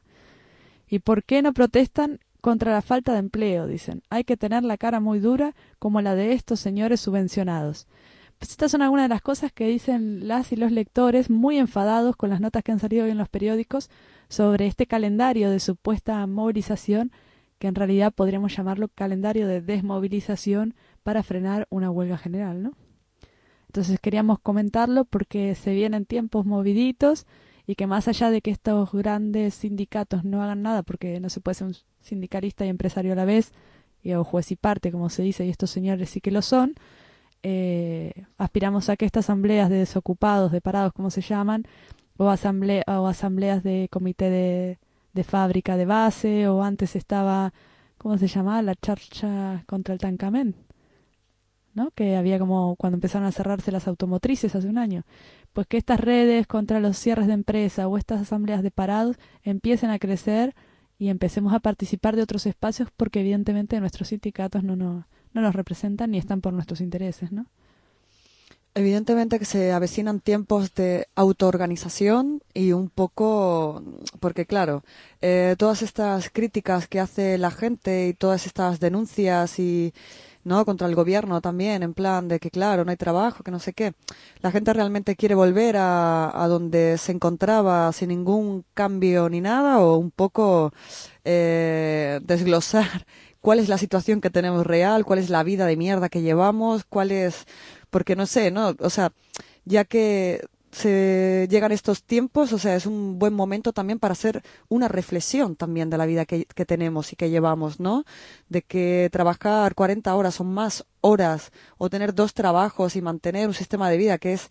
¿Y por qué no protestan contra la falta de empleo? Dicen. Hay que tener la cara muy dura como la de estos señores subvencionados. Pues estas son algunas de las cosas que dicen las y los lectores muy enfadados con las notas que han salido hoy en los periódicos sobre este calendario de supuesta movilización, que en realidad podríamos llamarlo calendario de desmovilización para frenar una huelga general, ¿no? Entonces queríamos comentarlo porque se vienen tiempos moviditos y que más allá de que estos grandes sindicatos no hagan nada, porque no se puede ser un sindicalista y empresario a la vez, o juez y parte, como se dice, y estos señores sí que lo son, aspiramos a que estas asambleas de desocupados, de parados, como se llaman, o asambleas de comité de fábrica de base, o antes estaba, ¿cómo se llamaba? La charcha contra el tancament, ¿no? Que había como cuando empezaron a cerrarse las automotrices hace un año. Pues que estas redes contra los cierres de empresa o estas asambleas de parados empiecen a crecer y empecemos a participar de otros espacios, porque evidentemente nuestros sindicatos no nos representan ni están por nuestros intereses, ¿no? Evidentemente que se avecinan tiempos de autoorganización y un poco, porque claro, todas estas críticas que hace la gente y todas estas denuncias y no contra el gobierno también, en plan de que claro, no hay trabajo, que no sé qué, la gente realmente quiere volver a donde se encontraba sin ningún cambio ni nada, o un poco desglosar cuál es la situación que tenemos real, cuál es la vida de mierda que llevamos, cuál es... Porque no sé, ¿no? O sea, ya que se llegan estos tiempos, o sea, es un buen momento también para hacer una reflexión también de la vida que tenemos y que llevamos, ¿no? De que trabajar 40 horas o más horas, o tener 2 trabajos y mantener un sistema de vida que es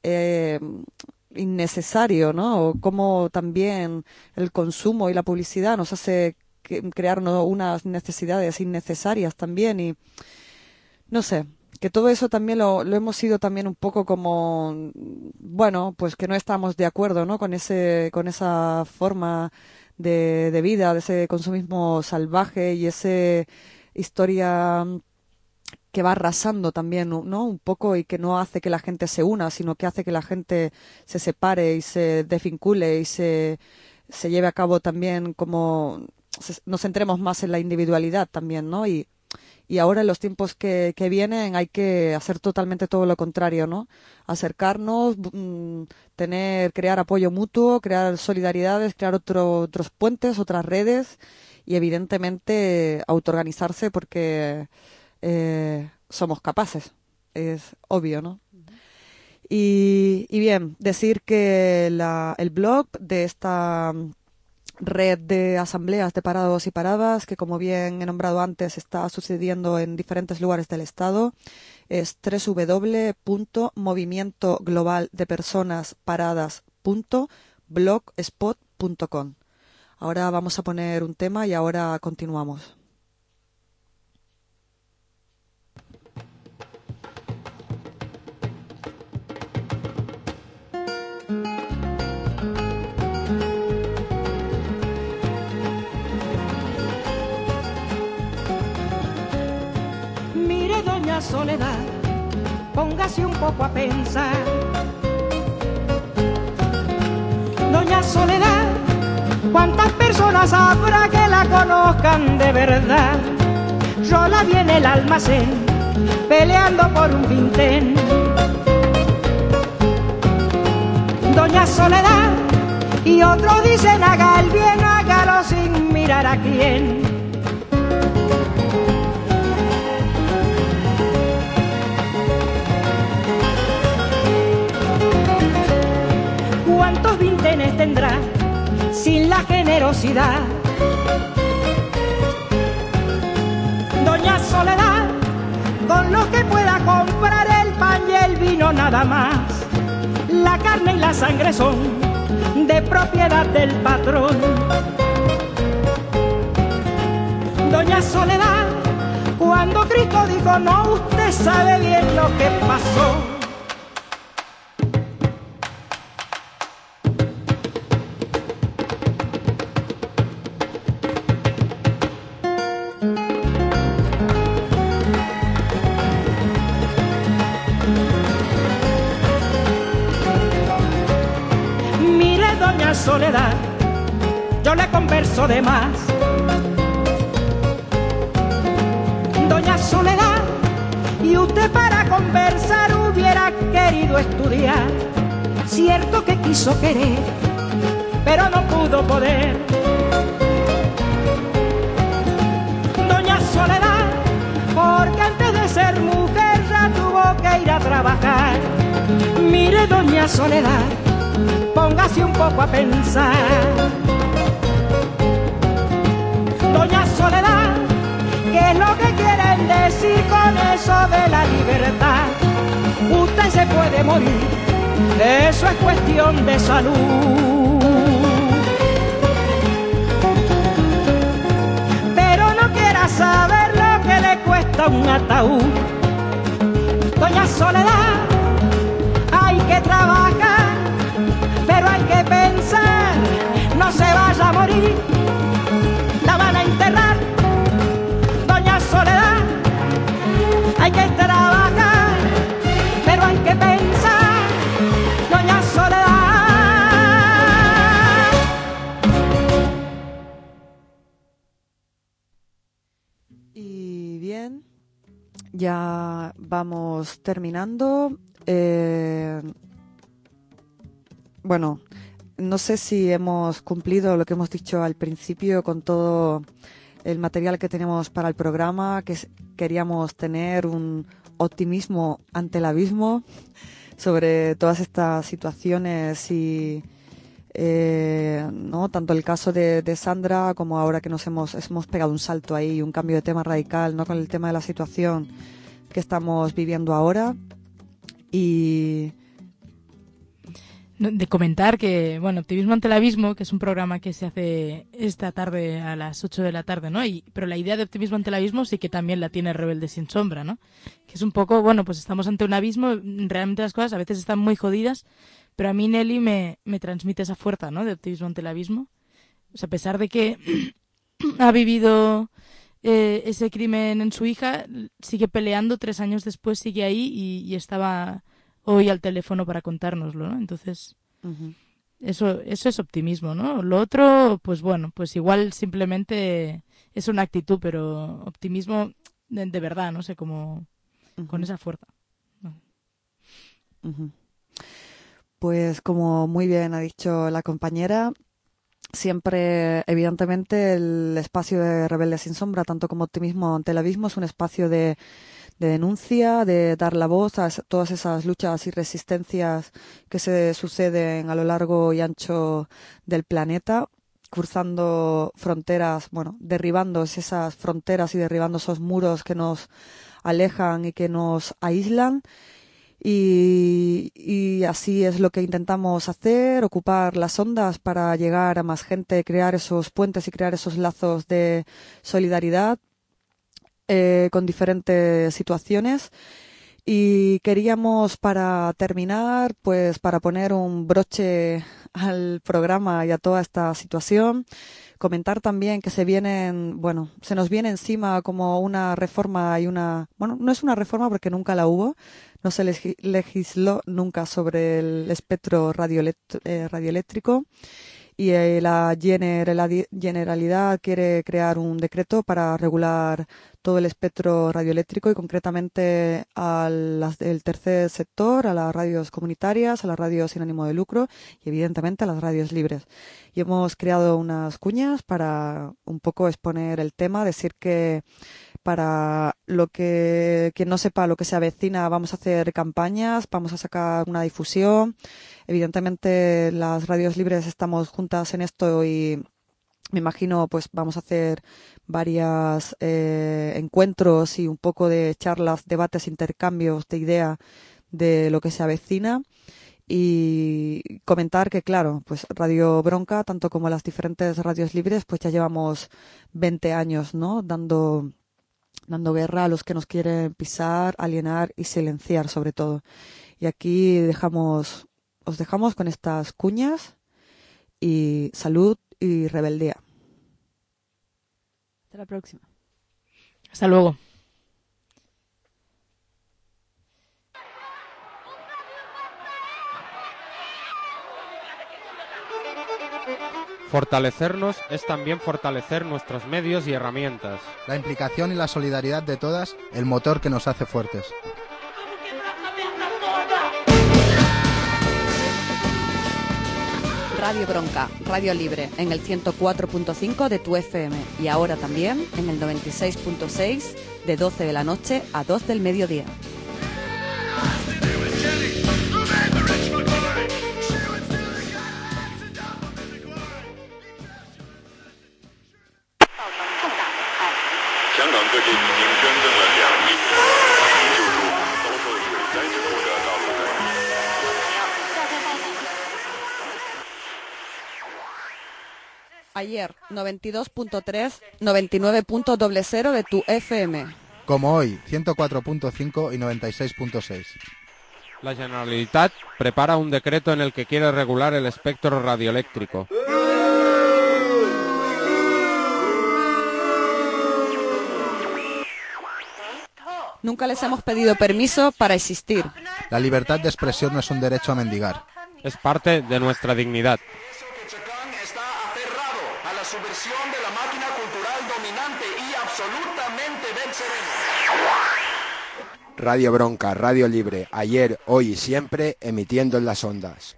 innecesario, ¿no? O cómo también el consumo y la publicidad nos hace crear unas necesidades innecesarias también, y no sé, que todo eso también lo hemos ido también un poco como, bueno, pues que no estamos de acuerdo, ¿no? Con esa forma de vida, de ese consumismo salvaje y esa historia que va arrasando también, ¿no? Un poco, y que no hace que la gente se una, sino que hace que la gente se separe y se desvincule y se lleve a cabo también como nos centremos más en la individualidad también, ¿no? Y ahora en los tiempos que vienen hay que hacer totalmente todo lo contrario, ¿no? Acercarnos, crear apoyo mutuo, crear solidaridades, crear otros puentes, otras redes, y evidentemente autoorganizarse, porque somos capaces, es obvio, ¿no? Y bien, decir que el blog de esta red de asambleas de parados y paradas, que como bien he nombrado antes está sucediendo en diferentes lugares del Estado, es www.movimientoglobaldepersonasParadas.blogspot.com. Ahora vamos a poner un tema y ahora continuamos. Doña Soledad, póngase un poco a pensar. Doña Soledad, ¿cuántas personas habrá que la conozcan de verdad? Yo la vi en el almacén, peleando por un vintén. Doña Soledad, y otros dicen haga el bien, hágalo sin mirar a quién. ¿Cuántos vintenes tendrá sin la generosidad? Doña Soledad, con lo que pueda comprar el pan y el vino nada más. La carne y la sangre son de propiedad del patrón. Doña Soledad, cuando Cristo dijo no, usted sabe bien lo que pasó. Soledad, yo le converso de más. Doña Soledad, y usted para conversar hubiera querido estudiar. Cierto que quiso querer, pero no pudo poder. Doña Soledad, porque antes de ser mujer ya tuvo que ir a trabajar. Mire, doña Soledad, póngase un poco a pensar. Doña Soledad, ¿qué es lo que puede morir, eso es cuestión de salud. Pero no quiera saber lo que le cuesta un ataúd. Doña Soledad, hay que trabajar, pero hay que pensar, no se vaya a morir, la van a enterrar. Doña Soledad, hay que trabajar, pero hay que pensar, Doña Soledad. Y bien, ya vamos terminando. Bueno, no sé si hemos cumplido lo que hemos dicho al principio con todo el material que tenemos para el programa, que queríamos tener un optimismo ante el abismo sobre todas estas situaciones y no tanto el caso de Sandra como ahora que nos hemos pegado un salto ahí, un cambio de tema radical, no, con el tema de la situación que estamos viviendo ahora. Y de comentar que, bueno, Optimismo ante el abismo, que es un programa que se hace esta tarde a las 8 de la tarde, ¿no? Pero la idea de Optimismo ante el abismo sí que también la tiene Rebelde sin sombra, ¿no? Que es un poco, bueno, pues estamos ante un abismo, realmente las cosas a veces están muy jodidas, pero a mí Nelly me transmite esa fuerza, ¿no? De Optimismo ante el abismo. O sea, a pesar de que ha vivido ese crimen en su hija, sigue peleando, 3 años después sigue ahí y estaba hoy al teléfono para contárnoslo, ¿no? Entonces, eso es optimismo, ¿no? Lo otro, pues bueno, pues igual simplemente es una actitud, pero optimismo de verdad, no sé, como con esa fuerza. Pues como muy bien ha dicho la compañera, siempre, evidentemente, el espacio de Rebelde sin sombra, tanto como Optimismo ante el abismo, es un espacio de denuncia, de dar la voz a todas esas luchas y resistencias que se suceden a lo largo y ancho del planeta, cruzando fronteras, bueno, derribando esas fronteras y derribando esos muros que nos alejan y que nos aíslan. Y así es lo que intentamos hacer, ocupar las ondas para llegar a más gente, crear esos puentes y crear esos lazos de solidaridad con diferentes situaciones. Y queríamos, para terminar, pues para poner un broche al programa y a toda esta situación, comentar también que se nos viene encima como una reforma y bueno, no es una reforma porque nunca la hubo, no se legisló nunca sobre el espectro radioeléctrico. Y la Generalidad quiere crear un decreto para regular todo el espectro radioeléctrico y concretamente el tercer sector, a las radios comunitarias, a las radios sin ánimo de lucro y evidentemente a las radios libres. Y hemos creado unas cuñas para un poco exponer el tema, decir que para quien no sepa lo que se avecina, vamos a hacer campañas, vamos a sacar una difusión. Evidentemente las radios libres estamos juntas en esto y me imagino pues vamos a hacer varios encuentros y un poco de charlas, debates, intercambios de idea de lo que se avecina. Y comentar que, claro, pues Radio Bronca, tanto como las diferentes radios libres, pues ya llevamos 20 años, ¿no? Dando guerra a los que nos quieren pisar, alienar y silenciar, sobre todo. Y aquí os dejamos con estas cuñas y salud y rebeldía. Hasta la próxima. Hasta luego. Fortalecernos es también fortalecer nuestros medios y herramientas. La implicación y la solidaridad de todas, el motor que nos hace fuertes. Radio Bronca, radio libre, en el 104.5 de tu FM y ahora también en el 96.6 de 12 de la noche a 2 del mediodía. Ayer 92.3, 99.00 de tu FM. Como hoy 104.5 y 96.6. La Generalitat prepara un decreto en el que quiere regular el espectro radioeléctrico. Nunca les hemos pedido permiso para existir. La libertad de expresión no es un derecho a mendigar. Es parte de nuestra dignidad. Está aferrado a la subversión de la máquina cultural dominante y absolutamente venceremos. Radio Bronca, Radio Libre, ayer, hoy y siempre, emitiendo en las ondas.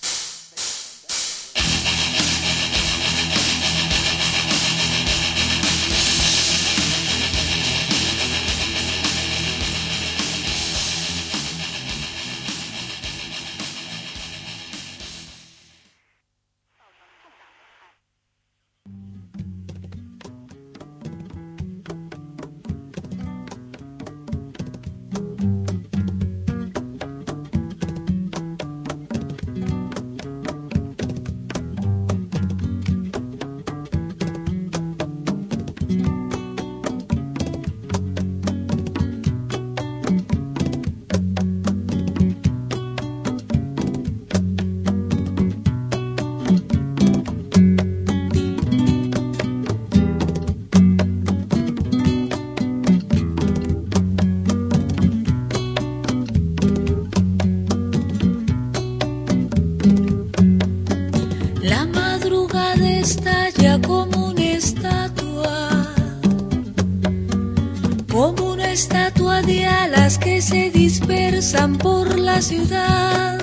Por la ciudad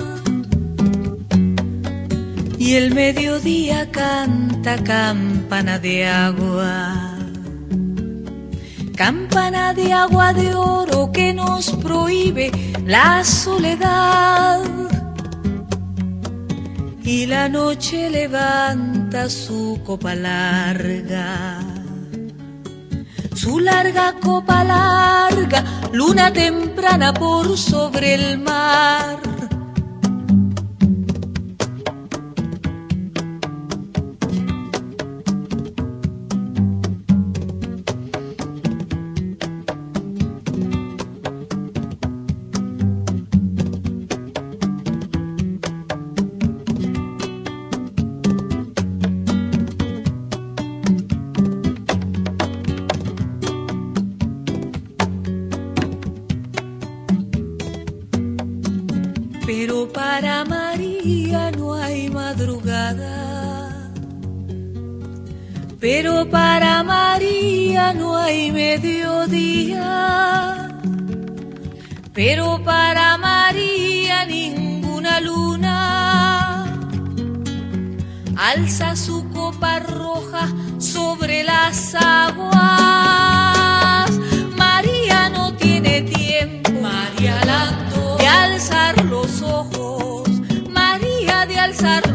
y el mediodía canta campana de agua de oro que nos prohíbe la soledad, y la noche levanta su copa larga, su larga copa larga, luna temprana por sobre el mar. Pero para María no hay madrugada, pero para María no hay mediodía, pero para María ninguna luna alza su copa roja sobre las aguas. María no tiene tiempo, María Lando, de alzar los ojos, María de alzar